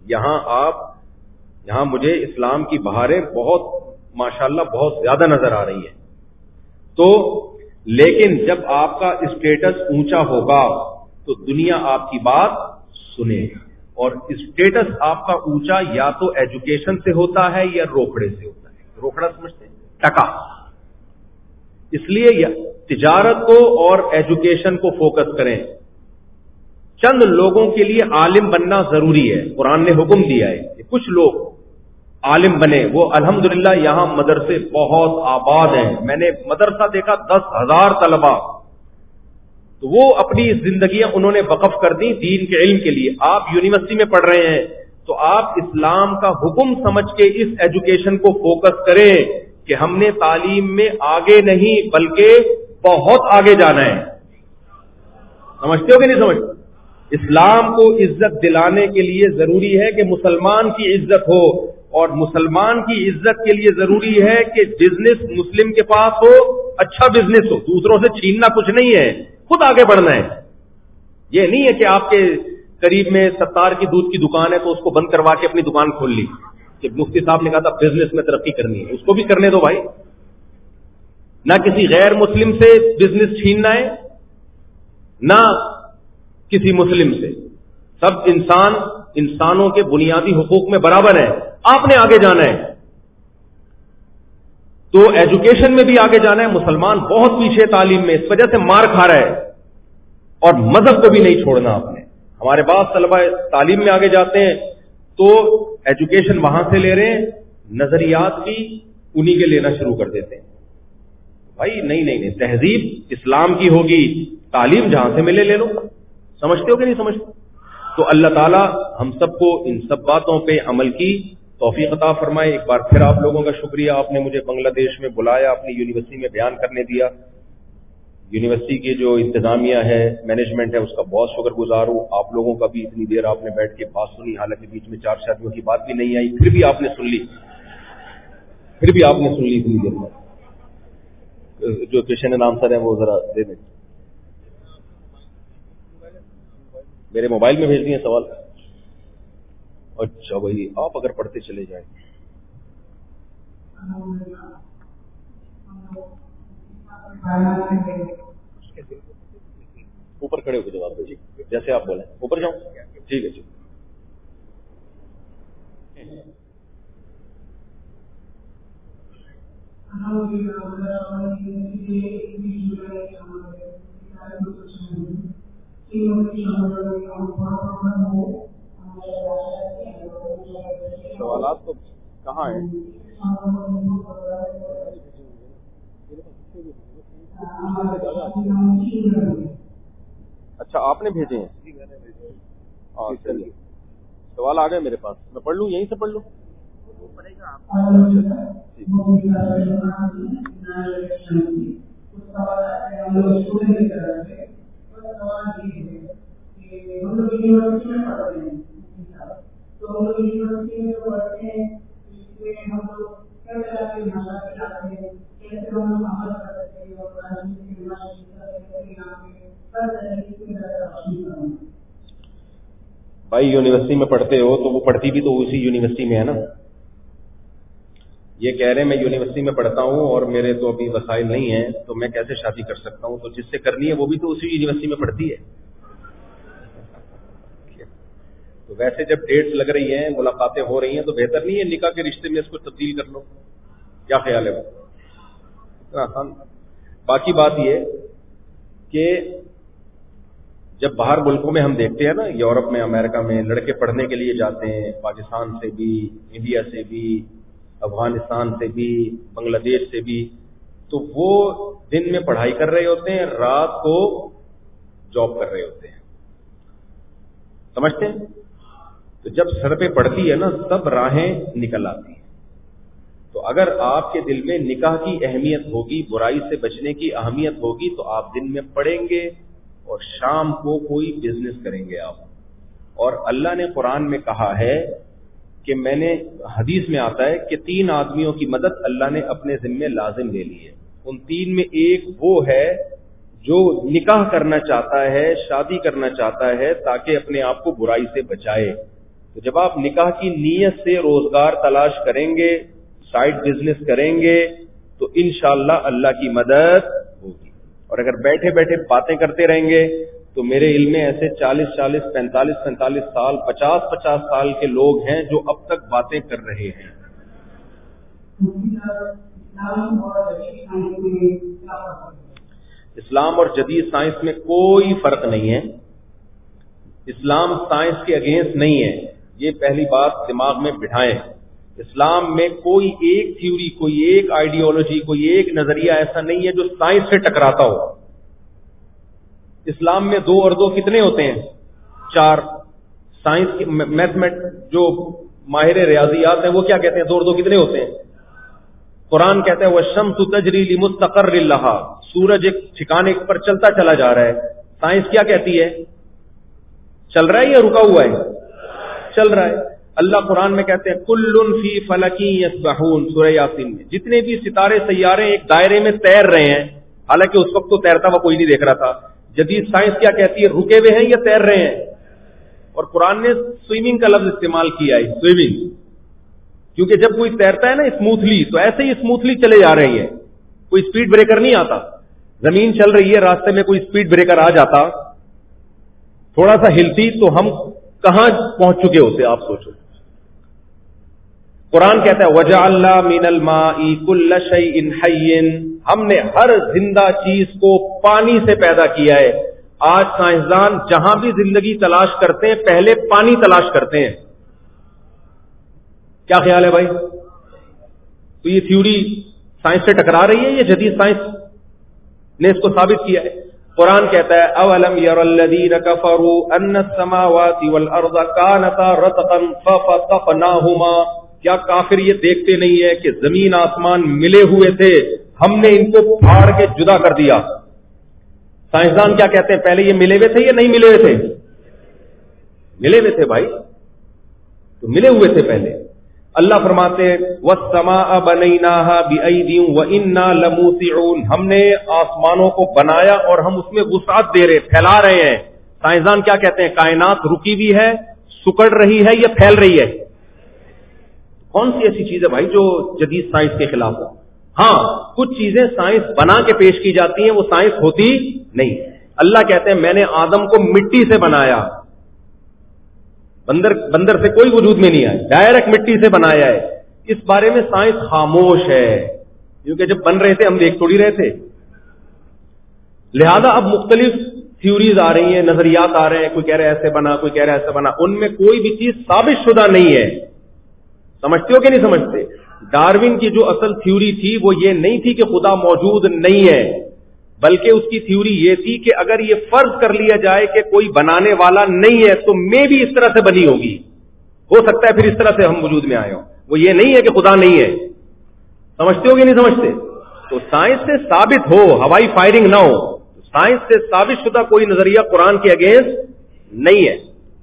یہاں مجھے اسلام کی بہاریں بہت ماشاءاللہ بہت زیادہ نظر آ رہی ہیں. تو لیکن جب آپ کا اسٹیٹس اونچا ہوگا تو دنیا آپ کی بات سنے. اور اسٹیٹس آپ کا اونچا یا تو ایجوکیشن سے ہوتا ہے یا روکڑے سے ہوتا ہے. روکڑا سمجھتے ہیں, ٹکا. اس لیے تجارت کو اور ایجوکیشن کو فوکس کریں. چند لوگوں کے لیے عالم بننا ضروری ہے, قرآن نے حکم دیا ہے کہ کچھ لوگ عالم بنے. وہ الحمدللہ یہاں مدرسے بہت آباد ہیں. میں نے مدرسہ دیکھا 10,000 طلبہ, تو وہ اپنی زندگیاں انہوں نے وقف کر دی دین کے علم کے لیے. آپ یونیورسٹی میں پڑھ رہے ہیں تو آپ اسلام کا حکم سمجھ کے اس ایجوکیشن کو فوکس کریں کہ ہم نے تعلیم میں آگے نہیں بلکہ بہت آگے جانا ہے. سمجھتے ہو کہ نہیں سمجھتے؟ اسلام کو عزت دلانے کے لیے ضروری ہے کہ مسلمان کی عزت ہو, اور مسلمان کی عزت کے لیے ضروری ہے کہ بزنس مسلم کے پاس ہو, اچھا بزنس ہو. دوسروں سے چھیننا کچھ نہیں ہے, خود آگے بڑھنا ہے. یہ نہیں ہے کہ آپ کے قریب میں 70 کی دودھ کی دکان ہے تو اس کو بند کروا کے اپنی دکان کھول لی. کہ مفتی صاحب نے کہا تھا بزنس میں ترقی کرنی ہے, اس کو بھی کرنے دو بھائی. نہ کسی غیر مسلم سے بزنس چھیننا ہے نہ کسی مسلم سے. سب انسانوں کے بنیادی حقوق میں برابر ہیں. آپ نے آگے جانا ہے تو ایجوکیشن میں بھی آگے جانا ہے. مسلمان بہت پیچھے تعلیم میں, اس وجہ سے مار کھا رہا ہے, اور مذہب کو بھی نہیں چھوڑنا آپ نے. ہمارے بعض طلبہ تعلیم میں آگے جاتے ہیں تو ایجوکیشن وہاں سے لے رہے ہیں, نظریات بھی انہی کے لینا شروع کر دیتے ہیں. بھائی نہیں, تہذیب اسلام کی ہوگی, تعلیم جہاں سے ملے لے لو. سمجھتے ہو کہ نہیں سمجھتے؟ تو اللہ تعالی ہم سب کو ان سب باتوں پہ عمل کی توفیق عطا فرمائے. ایک بار پھر آپ لوگوں کا شکریہ, آپ نے مجھے بنگلہ دیش میں بلایا, اپنی یونیورسٹی میں بیان کرنے دیا. یونیورسٹی کی جو انتظامیہ ہے, مینجمنٹ ہے, اس کا بہت شکر گزار ہوں. آپ لوگوں کا بھی اتنی دیر آپ نے بیٹھ کے بات سنی, حالانکہ بیچ میں 4 شادیوں کی بات بھی نہیں آئی, پھر بھی آپ نے سن لی اتنی دیر میں. جو پیشن نام سر ہیں وہ ذرا دے دیں. میرے موبائل میں بھیج دیے سوال. اچھا بھائی, آپ اگر پڑھتے چلے جائیں. اوپر کھڑے ہو کے جواب دیجیے, جیسے آپ بولیں. اوپر جاؤں؟ ٹھیک ہے. سوالات تو کہاں ہیں؟ اچھا آپ نے بھیجے ہیں؟ ہاں چلیے, سوال آ گئے میرے پاس, میں پڑھ لوں, یہیں سے پڑھ لوں. हम लोग यूनिवर्सिटी में पढ़ते हैं, तो हम लोग यूनिवर्सिटी में पढ़ते हैं, इसमें हम लोग क्या क्या भाषा सिखाते हैं, कैसे हम लोग अमल कर सकते हैं और राजनीति के भाई यूनिवर्सिटी में पढ़ते हो तो वो पढ़ती भी तो उसी यूनिवर्सिटी में है ना। ये कह रहे हैं मैं यूनिवर्सिटी में पढ़ता हूँ और मेरे तो अभी वसाइल नहीं है तो मैं कैसे शादी कर सकता हूँ, तो जिससे करनी है वो भी तो उसी यूनिवर्सिटी में पढ़ती है। तो वैसे जब डेट्स लग रही हैं, मुलाकातें हो रही हैं, तो बेहतर नहीं है निकाह के रिश्ते में इसको तब्दील कर लो? क्या ख्याल है? इतना आसान। बाकी बात ये कि जब बाहर मुल्कों में हम देखते हैं ना, यूरोप में, अमेरिका में लड़के पढ़ने के लिए जाते हैं, पाकिस्तान से भी, इंडिया से भी, अफगानिस्तान से भी, बांग्लादेश से भी, तो वो दिन में पढ़ाई कर रहे होते हैं, रात को जॉब कर रहे होते हैं। समझते हैं? तो जब सर पे पड़ती है ना, सब राहें निकल आती हैं। तो अगर आपके दिल में निकाह की अहमियत होगी, बुराई से बचने की अहमियत होगी, तो आप दिन में पढ़ेंगे और शाम को कोई बिजनेस करेंगे आप। और अल्लाह ने कुरान में कहा है कि मैंने, हदीस में आता है कि 3 आदमियों की मदद अल्लाह ने अपने जिम्मे लाजिम ले ली है। उन 3 में एक वो है जो निकाह करना चाहता है, शादी करना चाहता है ताकि अपने आप को बुराई से बचाए। तो जब आप निकाह की नीयत से रोजगार तलाश करेंगे, साइड बिजनेस करेंगे, तो इंशाअल्लाह अल्लाह की मदद होगी। और अगर बैठे बैठे बातें करते रहेंगे तो मेरे इल्म में ऐसे 40-40, 45-45 साल, 50-50 साल के लोग हैं जो अब तक बातें कर रहे हैं। इस्लाम और जदीद साइंस में कोई फर्क नहीं है। इस्लाम साइंस के अगेंस्ट नहीं है, ये पहली बात दिमाग में बिठाएं। इस्लाम में कोई एक थ्योरी, कोई एक आइडियोलॉजी, कोई एक नजरिया ऐसा नहीं है जो साइंस से टकराता हो। इस्लाम में 2 और 2 कितने होते हैं? 4। साइंस की मैथमेटिक्स जो माहिर रियाजियात है वो क्या कहते हैं? 2 और 2 कितने होते हैं? कुरान कहता है वशम्सु तजरी लिमुस्तक़र्रिन लहा, सूरज एक ठिकाने पर चलता चला जा रहा है। साइंस क्या कहती है? चल रहा है या रुका हुआ है? चल रहा है। अल्लाह कुरान में कहते हैं कुल्लुन फी फलकी यस्बहून, सूरह यासीन में, जितने भी सितारे सैयारे एक दायरे में तैर रहे हैं। हालांकि उस वक्त तो तैरता हुआ कोई नहीं देख रहा था। जदीद साइंस क्या कहती है? रुके हुए हैं या तैर रहे हैं? और कुरान ने स्विमिंग का लफ्ज इस्तेमाल किया है, स्विमिंग, क्योंकि जब कोई तैरता है ना स्मूथली, तो ऐसे ही स्मूथली चले जा रही है, कोई स्पीड ब्रेकर नहीं आता। जमीन चल रही है, रास्ते में कोई स्पीड ब्रेकर आ जाता, थोड़ा सा हिलती, तो हम कहां पहुंच चुके होते, आप सोचो। कुरान कहता है वजअलना मिनल माई कुल्ल शैइन हय्यिन, हमने हर जिंदा चीज को पानी से पैदा किया है। आज साइंसदान जहां भी जिंदगी तलाश करते हैं पहले पानी तलाश करते हैं। क्या ख्याल है भाई? तो ये थ्योरी साइंस से टकरा रही है, ये जदीद साइंस ने इसको साबित किया है। कुरान कहता है अवलम यरल्लज़ीन कफरू अन्नस समावाति वल अर्ज़ कानता रतक़न फफ़तक़नाहुमा, क्या काफिर ये देखते नहीं है कि जमीन आसमान मिले हुए थे, हमने इनको फाड़ के जुदा कर दिया। साइंसदान क्या कहते हैं? पहले ये मिले हुए थे या नहीं मिले हुए थे? मिले हुए थे भाई, तो मिले हुए थे पहले। अल्लाह फरमाते हैं वस्समाअ बनैनाहा बिअयदिन व इन्ना लमूसिऊन, हमने आसमानों को बनाया और हम उसमें वुसाअत दे रहे, फैला रहे हैं। साइंसदान क्या कहते हैं? कायनात रुकी भी है, सुकड़ रही है या फैल रही है? कौन सी ऐसी चीज है भाई जो जदीद साइंस के खिलाफ हो? हाँ, कुछ चीजें साइंस बना के पेश की जाती हैं, वो साइंस होती नहीं। अल्लाह कहते हैं मैंने आदम को मिट्टी से बनाया, बंदर से कोई वजूद में नहीं आया, डायरेक्ट मिट्टी से बनाया है। इस बारे में साइंस खामोश है, क्योंकि जब बन रहे थे हम देख थोड़ी रहे थे। लिहाजा अब मुख्तलिफ थ्योरीज आ रही हैं, नजरियात आ रहे हैं, कोई कह रहा है ऐसे बना, कोई कह रहा है ऐसे बना, उनमें कोई भी चीज साबित शुदा नहीं है। समझते हो कि नहीं समझते? डार्विन की जो असल थ्योरी थी वो ये नहीं थी कि खुदा मौजूद नहीं है, बल्कि उसकी थ्योरी ये थी कि अगर ये फर्ज कर लिया जाए कि कोई बनाने वाला नहीं है तो मैं भी इस तरह से बनी होगी, हो सकता है फिर इस तरह से हम वजूद में आए हो। वो ये नहीं है कि खुदा नहीं है। समझते हो कि नहीं समझते? तो साइंस से साबित हो, हवाई फायरिंग ना हो, साइंस से साबित शुदा कोई नजरिया कुरान के अगेंस्ट نہیں ہے.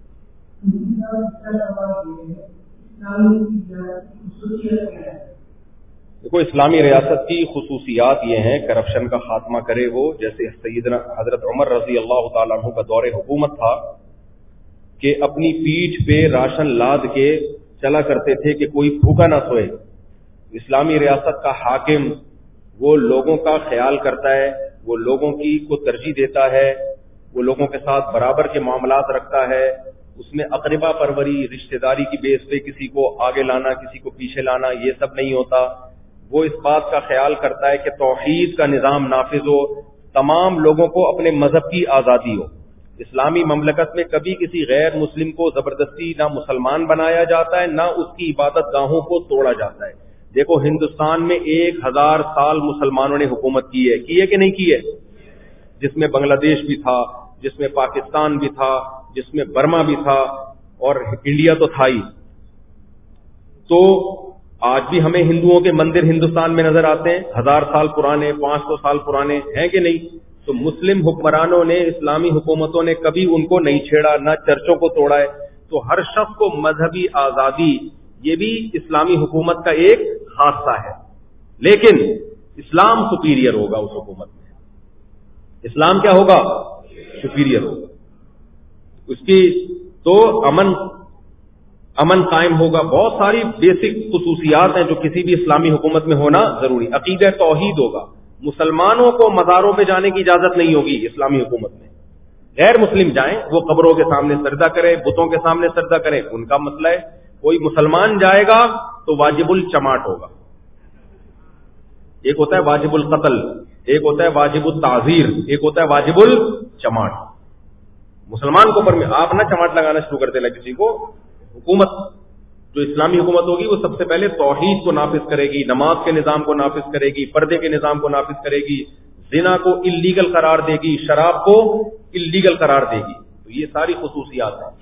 دیکھو اسلامی ریاست کی خصوصیات یہ ہیں, کرپشن کا خاتمہ کرے وہ, جیسے سیدنا حضرت عمر رضی اللہ تعالیٰ عنہ کا دور حکومت تھا کہ اپنی پیٹھ پہ راشن لاد کے چلا کرتے تھے کہ کوئی بھوکا نہ سوئے. اسلامی ریاست کا حاکم وہ لوگوں کا خیال کرتا ہے, وہ لوگوں کی کو ترجیح دیتا ہے, وہ لوگوں کے ساتھ برابر کے معاملات رکھتا ہے, اس میں اقربا پروری رشتہ داری کی بیس پہ کسی کو آگے لانا کسی کو پیچھے لانا یہ سب نہیں ہوتا. وہ اس بات کا خیال کرتا ہے کہ توحید کا نظام نافذ ہو, تمام لوگوں کو اپنے مذہب کی آزادی ہو. اسلامی مملکت میں کبھی کسی غیر مسلم کو زبردستی نہ مسلمان بنایا جاتا ہے نہ اس کی عبادت گاہوں کو توڑا جاتا ہے. دیکھو ہندوستان میں 1000 سال مسلمانوں نے حکومت کی ہے کہ نہیں کی ہے, جس میں بنگلہ دیش بھی تھا, جس میں پاکستان بھی تھا, جس میں برما بھی تھا, اور انڈیا تو تھا ہی. تو آج بھی ہمیں ہندوؤں کے مندر ہندوستان میں نظر آتے ہیں, 1000 سال پرانے, 500 سال پرانے ہیں کہ نہیں. تو مسلم حکمرانوں نے, اسلامی حکومتوں نے کبھی ان کو نہیں چھیڑا, نہ چرچوں کو توڑا ہے. تو ہر شخص کو مذہبی آزادی, یہ بھی اسلامی حکومت کا ایک خاصہ ہے, لیکن اسلام سپیریئر ہوگا اس حکومت میں. اسلام کیا ہوگا؟ سپیریئر ہوگا. اس کی تو امن قائم ہوگا. بہت ساری بیسک خصوصیات ہیں جو کسی بھی اسلامی حکومت میں ہونا ضروری. عقیدہ توحید ہوگا. مسلمانوں کو مزاروں پہ جانے کی اجازت نہیں ہوگی اسلامی حکومت میں. غیر مسلم جائیں, وہ قبروں کے سامنے سجدہ کریں, بتوں کے سامنے سجدہ کریں, ان کا مسئلہ ہے. کوئی مسلمان جائے گا تو واجب الچماٹ ہوگا. ایک ہوتا ہے واجب القتل, ایک ہوتا ہے واجب التعزیر, ایک ہوتا ہے واجب الچماٹ. مسلمان کو پر میں آپ نہ چماٹ لگانا شروع کر دینا کسی کو. حکومت جو اسلامی حکومت ہوگی وہ سب سے پہلے توحید کو نافذ کرے گی, نماز کے نظام کو نافذ کرے گی, پردے کے نظام کو نافذ کرے گی, زنا کو اللیگل قرار دے گی, شراب کو اللیگل قرار دے گی. تو یہ ساری خصوصیات ہیں.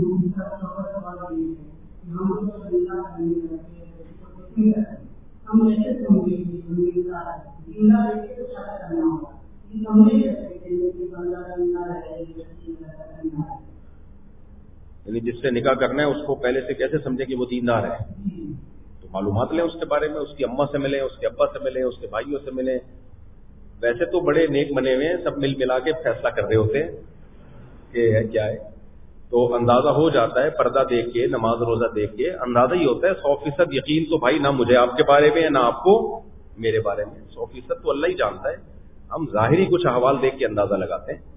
یعنی جس سے نکاح کرنا ہے اس کو پہلے سے کیسے سمجھے کہ وہ دیندار ہے, تو معلومات لیں اس کے بارے میں, اس کی اماں سے ملیں, اس کے ابا سے ملیں, اس کے بھائیوں سے ملیں. ویسے تو بڑے نیک بنے ہوئے ہیں, سب مل ملا کے فیصلہ کر رہے ہوتے ہیں کہ ہے کیا ہے. تو اندازہ ہو جاتا ہے پردہ دیکھ کے, نماز روزہ دیکھ کے اندازہ ہی ہوتا ہے. 100% یقین تو بھائی نہ مجھے آپ کے بارے میں ہے نہ آپ کو میرے بارے میں. 100% تو اللہ ہی جانتا ہے. ہم ظاہری کچھ احوال دیکھ کے اندازہ لگاتے ہیں.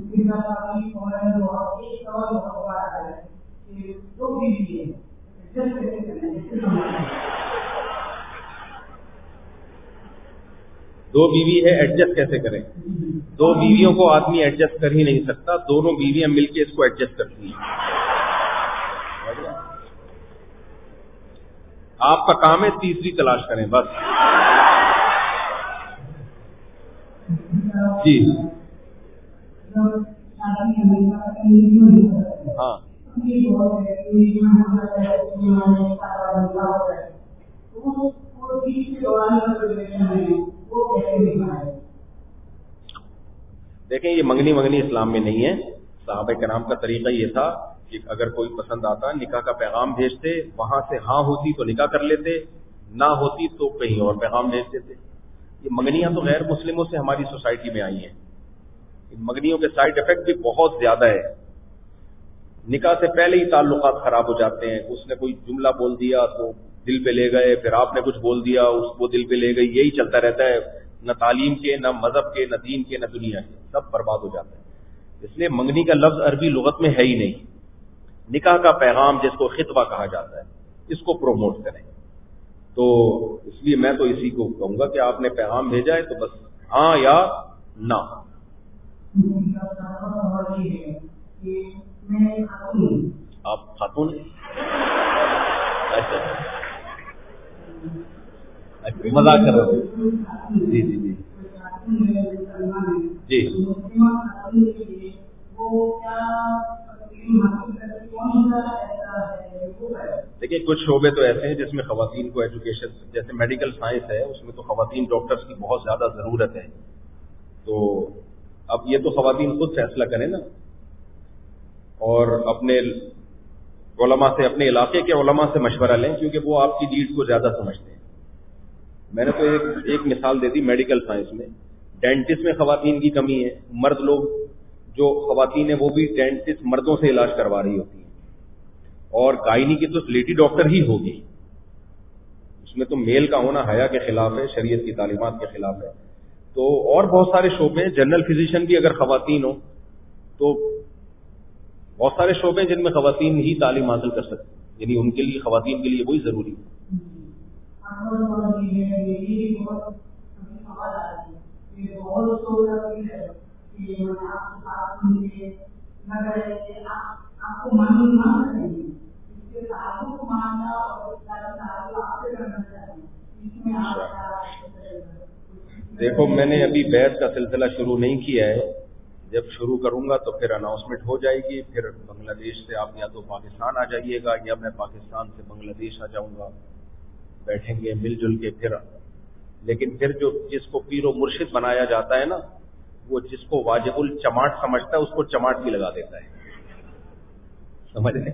دو بیوی ہے, ایڈجسٹ کیسے کریں؟ دو بیویوں کو آدمی ایڈجسٹ کر ہی نہیں سکتا, دونوں بیویاں مل کے اس کو ایڈجسٹ کرتی ہیں. آپ کا کام ہے تیسری تلاش کریں بس. جی ہاں, دیکھیں یہ منگنی اسلام میں نہیں ہے. صحابہ کرام کا طریقہ یہ تھا کہ اگر کوئی پسند آتا نکاح کا پیغام بھیجتے, وہاں سے ہاں ہوتی تو نکاح کر لیتے, نہ ہوتی تو کہیں اور پیغام بھیجتے تھے. یہ منگنیاں تو غیر مسلموں سے ہماری سوسائٹی میں آئی ہیں. ان منگنیوں کے سائیڈ افیکٹ بھی بہت زیادہ ہے. نکاح سے پہلے ہی تعلقات خراب ہو جاتے ہیں. اس نے کوئی جملہ بول دیا تو دل پہ لے گئے, پھر آپ نے کچھ بول دیا اس کو دل پہ لے گئی. یہی چلتا رہتا ہے. نہ تعلیم کے, نہ مذہب کے, نہ دین کے, نہ دنیا کے, سب برباد ہو جاتا ہے. اس لیے منگنی کا لفظ عربی لغت میں ہے ہی نہیں. نکاح کا پیغام جس کو خطبہ کہا جاتا ہے, اس کو پروموٹ کریں. تو اس لیے میں تو اسی کو کہوں گا کہ آپ نے پیغام بھیجا ہے تو بس ہاں یا نہ. آپ خاتون اچھا مذاق کر رہے تھے. جی جی جی جی دیکھیے کچھ شعبے تو ایسے ہیں جس میں خواتین کو ایجوکیشن, جیسے میڈیکل سائنس ہے, اس میں تو خواتین ڈاکٹرز کی بہت زیادہ ضرورت ہے. تو اب یہ تو خواتین خود فیصلہ کریں نا. اور اپنے علماء سے, اپنے علاقے کے علماء سے مشورہ لیں, کیونکہ وہ آپ کی نیڈ کو زیادہ سمجھتے ہیں. میں نے تو ایک مثال دے دی میڈیکل سائنس میں. ڈینٹسٹ میں خواتین کی کمی ہے, مرد لوگ جو خواتین ہیں وہ بھی ڈینٹسٹ مردوں سے علاج کروا رہی ہوتی ہیں, اور گائنی کی تو لیڈی ڈاکٹر ہی ہوگی, اس میں تو میل کا ہونا حیا کے خلاف ہے, شریعت کی تعلیمات کے خلاف ہے. تو اور بہت سارے شعبے ہیں, جنرل فزیشین بھی اگر خواتین ہو تو بہت سارے شعبے ہیں جن میں خواتین ہی تعلیم حاصل کر سکتے ہیں, یعنی ان کے لیے, خواتین کے لیے وہی ضروری ہے. دیکھو میں نے ابھی بیعت کا سلسلہ شروع نہیں کیا ہے, جب شروع کروں گا تو پھر اناؤنسمنٹ ہو جائے گی. پھر بنگلہ دیش سے آپ یا تو پاکستان آ جائیے گا یا میں پاکستان سے بنگلہ دیش آ جاؤں گا, بیٹھیں گے مل جل کے. پھر لیکن پھر جو جس کو پیر و مرشد بنایا جاتا ہے نا, وہ جس کو واجب الچماٹ سمجھتا ہے اس کو چماٹ بھی لگا دیتا ہے, سمجھ لیں.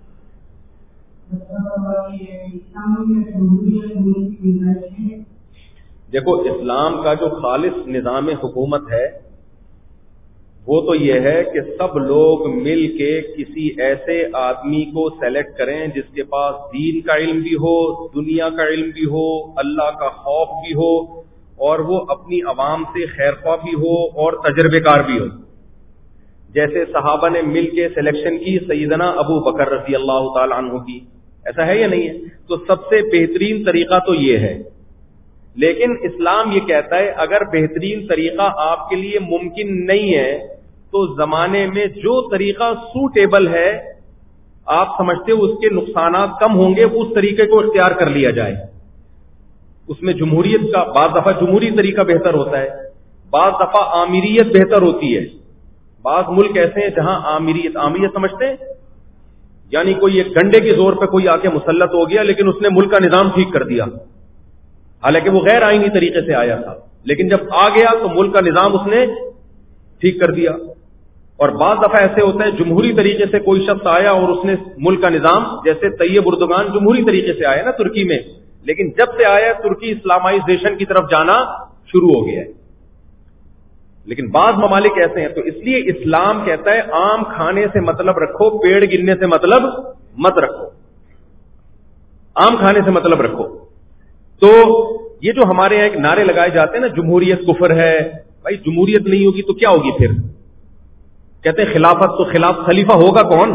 دیکھو اسلام کا جو خالص نظام حکومت ہے وہ تو یہ ہے کہ سب لوگ مل کے کسی ایسے آدمی کو سلیکٹ کریں جس کے پاس دین کا علم بھی ہو, دنیا کا علم بھی ہو, اللہ کا خوف بھی ہو, اور وہ اپنی عوام سے خیر خواہ بھی ہو اور تجربے کار بھی ہو. جیسے صحابہ نے مل کے سلیکشن کی سیدنا ابو بکر رضی اللہ تعالی عنہ کی, ایسا ہے یا نہیں ہے؟ تو سب سے بہترین طریقہ تو یہ ہے. لیکن اسلام یہ کہتا ہے اگر بہترین طریقہ آپ کے لیے ممکن نہیں ہے تو زمانے میں جو طریقہ سوٹیبل ہے, آپ سمجھتے ہو اس کے نقصانات کم ہوں گے, اس طریقے کو اختیار کر لیا جائے. اس میں جمہوریت کا بعض دفعہ جمہوری طریقہ بہتر ہوتا ہے, بعض دفعہ آمیریت بہتر ہوتی ہے. بعض ملک ایسے ہیں جہاں آمیریت سمجھتے ہیں, یعنی کوئی ایک ڈنڈے کے زور پہ کوئی آ کے مسلط ہو گیا لیکن اس نے ملک کا نظام ٹھیک کر دیا, حالانکہ وہ غیر آئینی طریقے سے آیا تھا, لیکن جب آ گیا تو ملک کا نظام اس نے ٹھیک کر دیا. اور بعض دفعہ ایسے ہوتا ہے جمہوری طریقے سے کوئی شخص آیا اور اس نے ملک کا نظام, جیسے طیب اردگان جمہوری طریقے سے آیا نا ترکی میں, لیکن جب سے آیا ترکی اسلامائزیشن کی طرف جانا شروع ہو گیا ہے. لیکن بعض ممالک ایسے ہیں. تو اس لیے اسلام کہتا ہے آم کھانے سے مطلب رکھو, پیڑ گرنے سے مطلب مت رکھو, آم کھانے سے مطلب رکھو. تو یہ جو ہمارے یہاں ایک نعرے لگائے جاتے ہیں نا, جمہوریت کفر ہے, بھائی جمہوریت نہیں ہوگی تو کیا ہوگی پھر؟ کہتے ہیں خلافت, تو خلیفہ ہوگا کون؟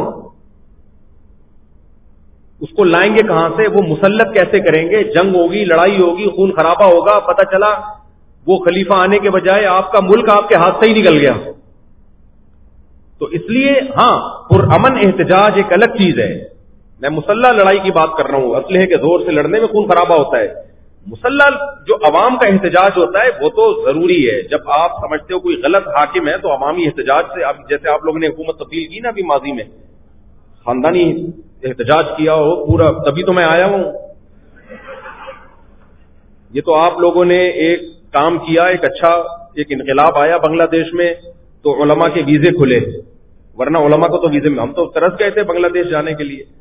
اس کو لائیں گے کہاں سے؟ وہ مسلط کیسے کریں گے؟ جنگ ہوگی, لڑائی ہوگی, خون خرابہ ہوگا, پتہ چلا وہ خلیفہ آنے کے بجائے آپ کا ملک آپ کے ہاتھ سے ہی نکل گیا. تو اس لیے ہاں پرامن احتجاج ایک الگ چیز ہے. میں مسلح لڑائی کی بات کر رہا ہوں, اسلحے کے زور سے لڑنے میں خون خرابہ ہوتا ہے. مسلح جو عوام کا احتجاج ہوتا ہے وہ تو ضروری ہے. جب آپ سمجھتے ہو کوئی غلط حاکم ہے تو عوامی احتجاج سے, جیسے آپ لوگوں نے حکومت تبدیل کی نا ابھی ماضی میں, خاندانی احتجاج کیا ہو پورا, تبھی تو میں آیا ہوں. یہ تو آپ لوگوں نے ایک کام کیا, ایک اچھا ایک انقلاب آیا بنگلہ دیش میں تو علماء کے ویزے کھلے, ورنہ علماء کو تو ویزے میں, ہم تو ترس گئے تھے بنگلہ دیش جانے کے لیے.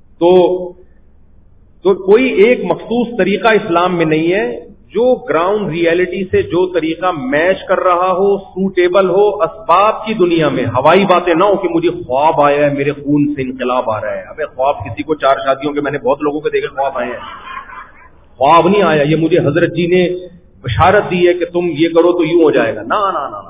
تو کوئی ایک مخصوص طریقہ اسلام میں نہیں ہے. جو گراؤنڈ ریئلٹی سے جو طریقہ میچ کر رہا ہو, سوٹیبل ہو, اسباب کی دنیا میں ہوائی باتیں نہ ہو کہ مجھے خواب آیا ہے, میرے خون سے انقلاب آ رہا ہے. ابے خواب کسی کو 4 شادیوں کے, میں نے بہت لوگوں کے دیکھے خواب آئے ہیں. خواب نہیں آیا, یہ مجھے حضرت جی نے بشارت دی ہے کہ تم یہ کرو تو یوں ہو جائے گا. نا نا نا نا.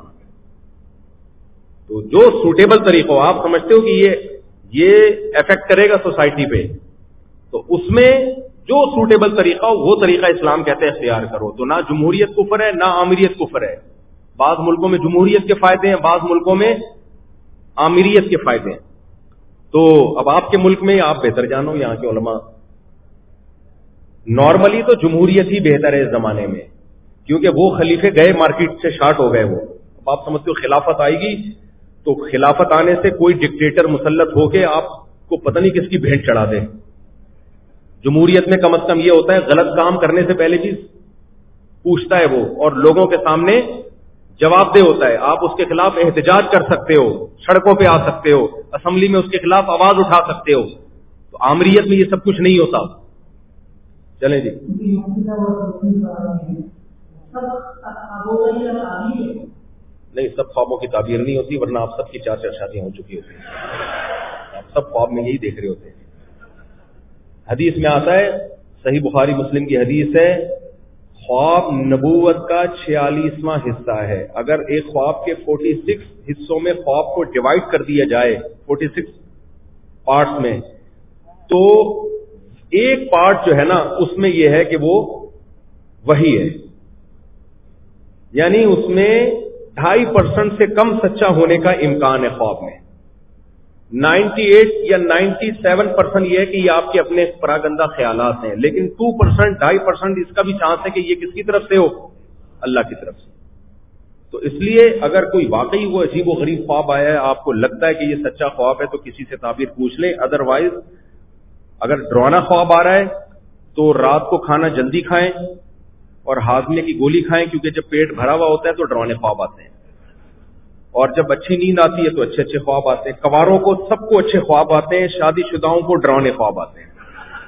تو جو سوٹیبل طریقہ ہو, آپ سمجھتے ہو کہ یہ افیکٹ کرے گا سوسائٹی پہ, تو اس میں جو سوٹیبل طریقہ ہو وہ طریقہ اسلام کہتے ہیں اختیار کرو. تو نہ جمہوریت کفر ہے نہ آمیریت کفر ہے. بعض ملکوں میں جمہوریت کے فائدے ہیں, بعض ملکوں میں آمیریت کے فائدے ہیں. تو اب آپ کے ملک میں آپ بہتر جانو, یہاں کے علماء. نارملی تو جمہوریت ہی بہتر ہے اس زمانے میں, کیونکہ وہ خلیفے گئے مارکیٹ سے شارٹ ہو گئے. وہ اب آپ سمجھتے ہو خلافت آئے گی تو خلافت آنے سے کوئی ڈکٹیٹر مسلط ہو کے آپ کو پتہ نہیں کس کی بھینٹ چڑھا دے. جمہوریت میں کم از کم یہ ہوتا ہے غلط کام کرنے سے پہلے چیز پوچھتا ہے وہ, اور لوگوں کے سامنے جواب دہ ہوتا ہے. آپ اس کے خلاف احتجاج کر سکتے ہو, سڑکوں پہ آ سکتے ہو, اسمبلی میں اس کے خلاف آواز اٹھا سکتے ہو. تو آمریت میں یہ سب کچھ نہیں ہوتا. چلیں جی. نہیں, سب خوابوں کی تعبیر نہیں ہوتی, ورنہ آپ سب کی 4 شادیاں ہو چکی ہوتی ہیں. آپ سب خواب میں یہی دیکھ رہے ہوتے ہیں. حدیث میں آتا ہے, صحیح بخاری مسلم کی حدیث ہے, خواب نبوت کا 46واں حصہ ہے. اگر ایک خواب کے 46 حصوں میں خواب کو ڈیوائڈ کر دیا جائے 46 پارٹس میں, تو ایک پارٹ جو ہے نا اس میں یہ ہے کہ وہ وہی ہے, یعنی اس میں 2.5% سے کم سچا ہونے کا امکان ہے خواب میں. 98 یا 97% یہ ہے کہ یہ آپ کے اپنے پراگندہ خیالات ہیں, لیکن 2%, 2.5% اس کا بھی چانس ہے کہ یہ کس کی طرف سے ہو, اللہ کی طرف سے. تو اس لیے اگر کوئی واقعی وہ عجیب و غریب خواب آیا ہے, آپ کو لگتا ہے کہ یہ سچا خواب ہے, تو کسی سے تعبیر پوچھ لیں. ادروائز اگر ڈرانا خواب آ رہا ہے تو رات کو کھانا جلدی کھائیں اور ہاضمے کی گولی کھائیں, کیونکہ جب پیٹ بھرا ہوا ہوتا ہے تو ڈرانے خواب آتے ہیں, اور جب اچھی نیند آتی ہے تو اچھے اچھے خواب آتے ہیں. کواروں کو سب کو اچھے خواب آتے ہیں, شادی شداؤں کو ڈرانے خواب آتے ہیں,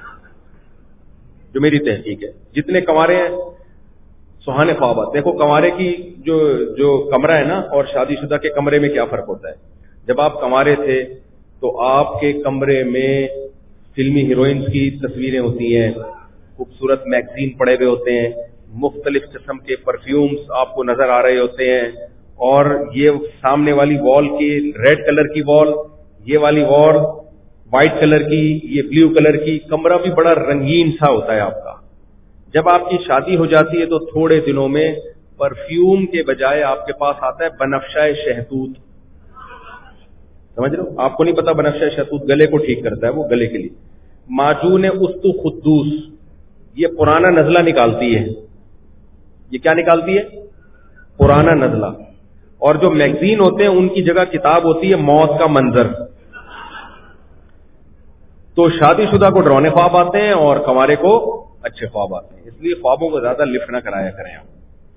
جو میری تحقیق ہے. جتنے کنوارے ہیں سہانے خواب آتے ہیں. دیکھو کنوارے کی جو کمرہ ہے نا اور شادی شدہ کے کمرے میں کیا فرق ہوتا ہے. جب آپ کنوارے تھے تو آپ کے کمرے میں فلمی ہیروئنز کی تصویریں ہوتی ہیں, خوبصورت میگزین پڑے ہوئے ہوتے ہیں, مختلف قسم کے پرفیومز آپ کو نظر آ رہے ہوتے ہیں, اور یہ سامنے والی وال کی ریڈ کلر کی وال, یہ والی وال وائٹ کلر کی, یہ بلیو کلر کی. کمرہ بھی بڑا رنگین سا ہوتا ہے آپ کا. جب آپ کی شادی ہو جاتی ہے تو تھوڑے دنوں میں پرفیوم کے بجائے آپ کے پاس آتا ہے بنفشہ شہتوت. سمجھ رہے ہو؟ آپ کو نہیں پتا بنفشہ شہتوت گلے کو ٹھیک کرتا ہے, وہ گلے کے لیے. معجون استو خدوس, یہ پرانا نزلہ نکالتی ہے. یہ کیا نکالتی ہے؟ پرانا نزلہ. اور جو میگزین ہوتے ہیں ان کی جگہ کتاب ہوتی ہے موت کا منظر. تو شادی شدہ کو ڈرانے خواب آتے ہیں اور کنوارے کو اچھے خواب آتے ہیں. اس لیے خوابوں کو زیادہ لفٹ نہ کرایا کریں آپ.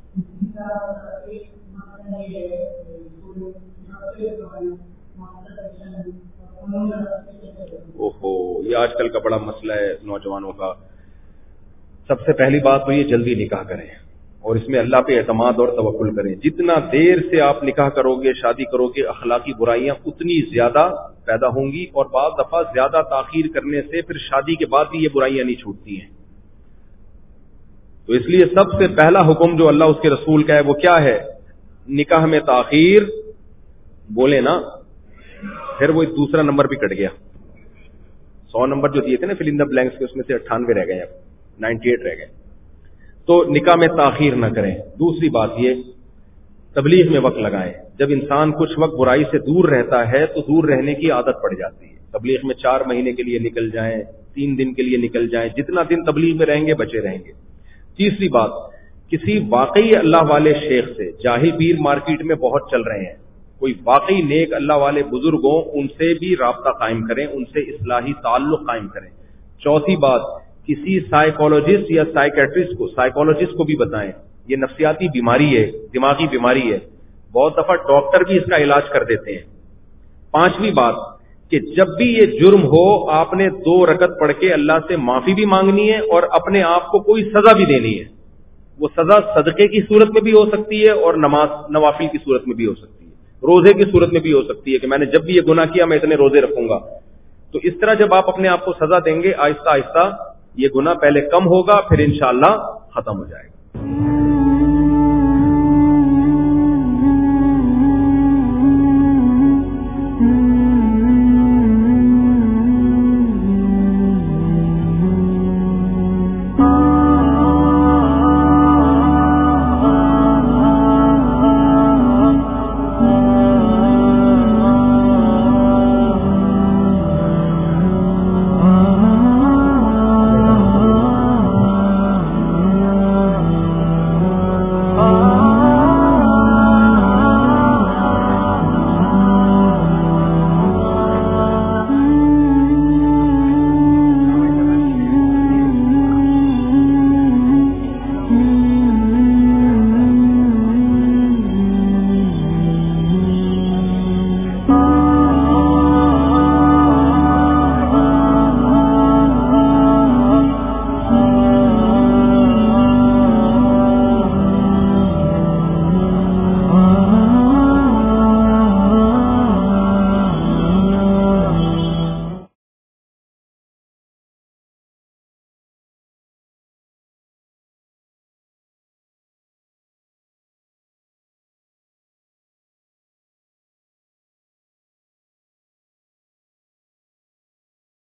اوہو, یہ آج کل کا بڑا مسئلہ ہے نوجوانوں کا. سب سے پہلی بات تو یہ جلدی نکاح کریں اور اس میں اللہ پہ اعتماد اور توکل کریں. جتنا دیر سے آپ نکاح کرو گے, شادی کرو گے, اخلاقی برائیاں اتنی زیادہ پیدا ہوں گی, اور بعض دفعہ زیادہ تاخیر کرنے سے پھر شادی کے بعد بھی یہ برائیاں نہیں چھوٹتی ہیں. تو اس لیے سب سے پہلا حکم جو اللہ اس کے رسول کا ہے وہ کیا ہے؟ نکاح میں تاخیر. بولے نا, پھر وہ دوسرا نمبر بھی کٹ گیا. 100 نمبر جو دیے تھے نا فل ان دا بلینکس کے, اس میں سے 98 رہ گئے, اب 98 رہ گئے. تو نکاح میں تاخیر نہ کریں. دوسری بات یہ, تبلیغ میں وقت لگائیں. جب انسان کچھ وقت برائی سے دور رہتا ہے تو دور رہنے کی عادت پڑ جاتی ہے. تبلیغ میں 4 مہینے کے لیے نکل جائیں, 3 دن کے لیے نکل جائیں, جتنا دن تبلیغ میں رہیں گے بچے رہیں گے. تیسری بات, کسی واقعی اللہ والے شیخ سے, جاہل پیر مارکیٹ میں بہت چل رہے ہیں, کوئی واقعی نیک اللہ والے بزرگ ہوں ان سے بھی رابطہ قائم کریں, ان سے اصلاحی تعلق قائم کریں. چوتھی بات, کسی سائیکولوجسٹ یا سائیکولوجسٹ کو بھی بتائیں. یہ نفسیاتی بیماری ہے, دماغی بیماری ہے, بہت دفعہ ڈاکٹر بھی اس کا علاج کر دیتے ہیں. پانچویں بات کہ جب بھی یہ جرم ہو آپ نے 2 رکعت پڑھ کے اللہ سے معافی بھی مانگنی ہے اور اپنے آپ کو کوئی سزا بھی دینی ہے. وہ سزا صدقے کی صورت میں بھی ہو سکتی ہے اور نوافل کی صورت میں بھی ہو سکتی ہے, روزے کی صورت میں بھی ہو سکتی ہے کہ میں نے جب بھی یہ گناہ کیا میں اتنے روزے رکھوں گا. تو اس طرح جب آپ اپنے آپ کو سزا دیں گے, آہستہ آہستہ یہ گناہ پہلے کم ہوگا, پھر انشاءاللہ ختم ہو جائے گا.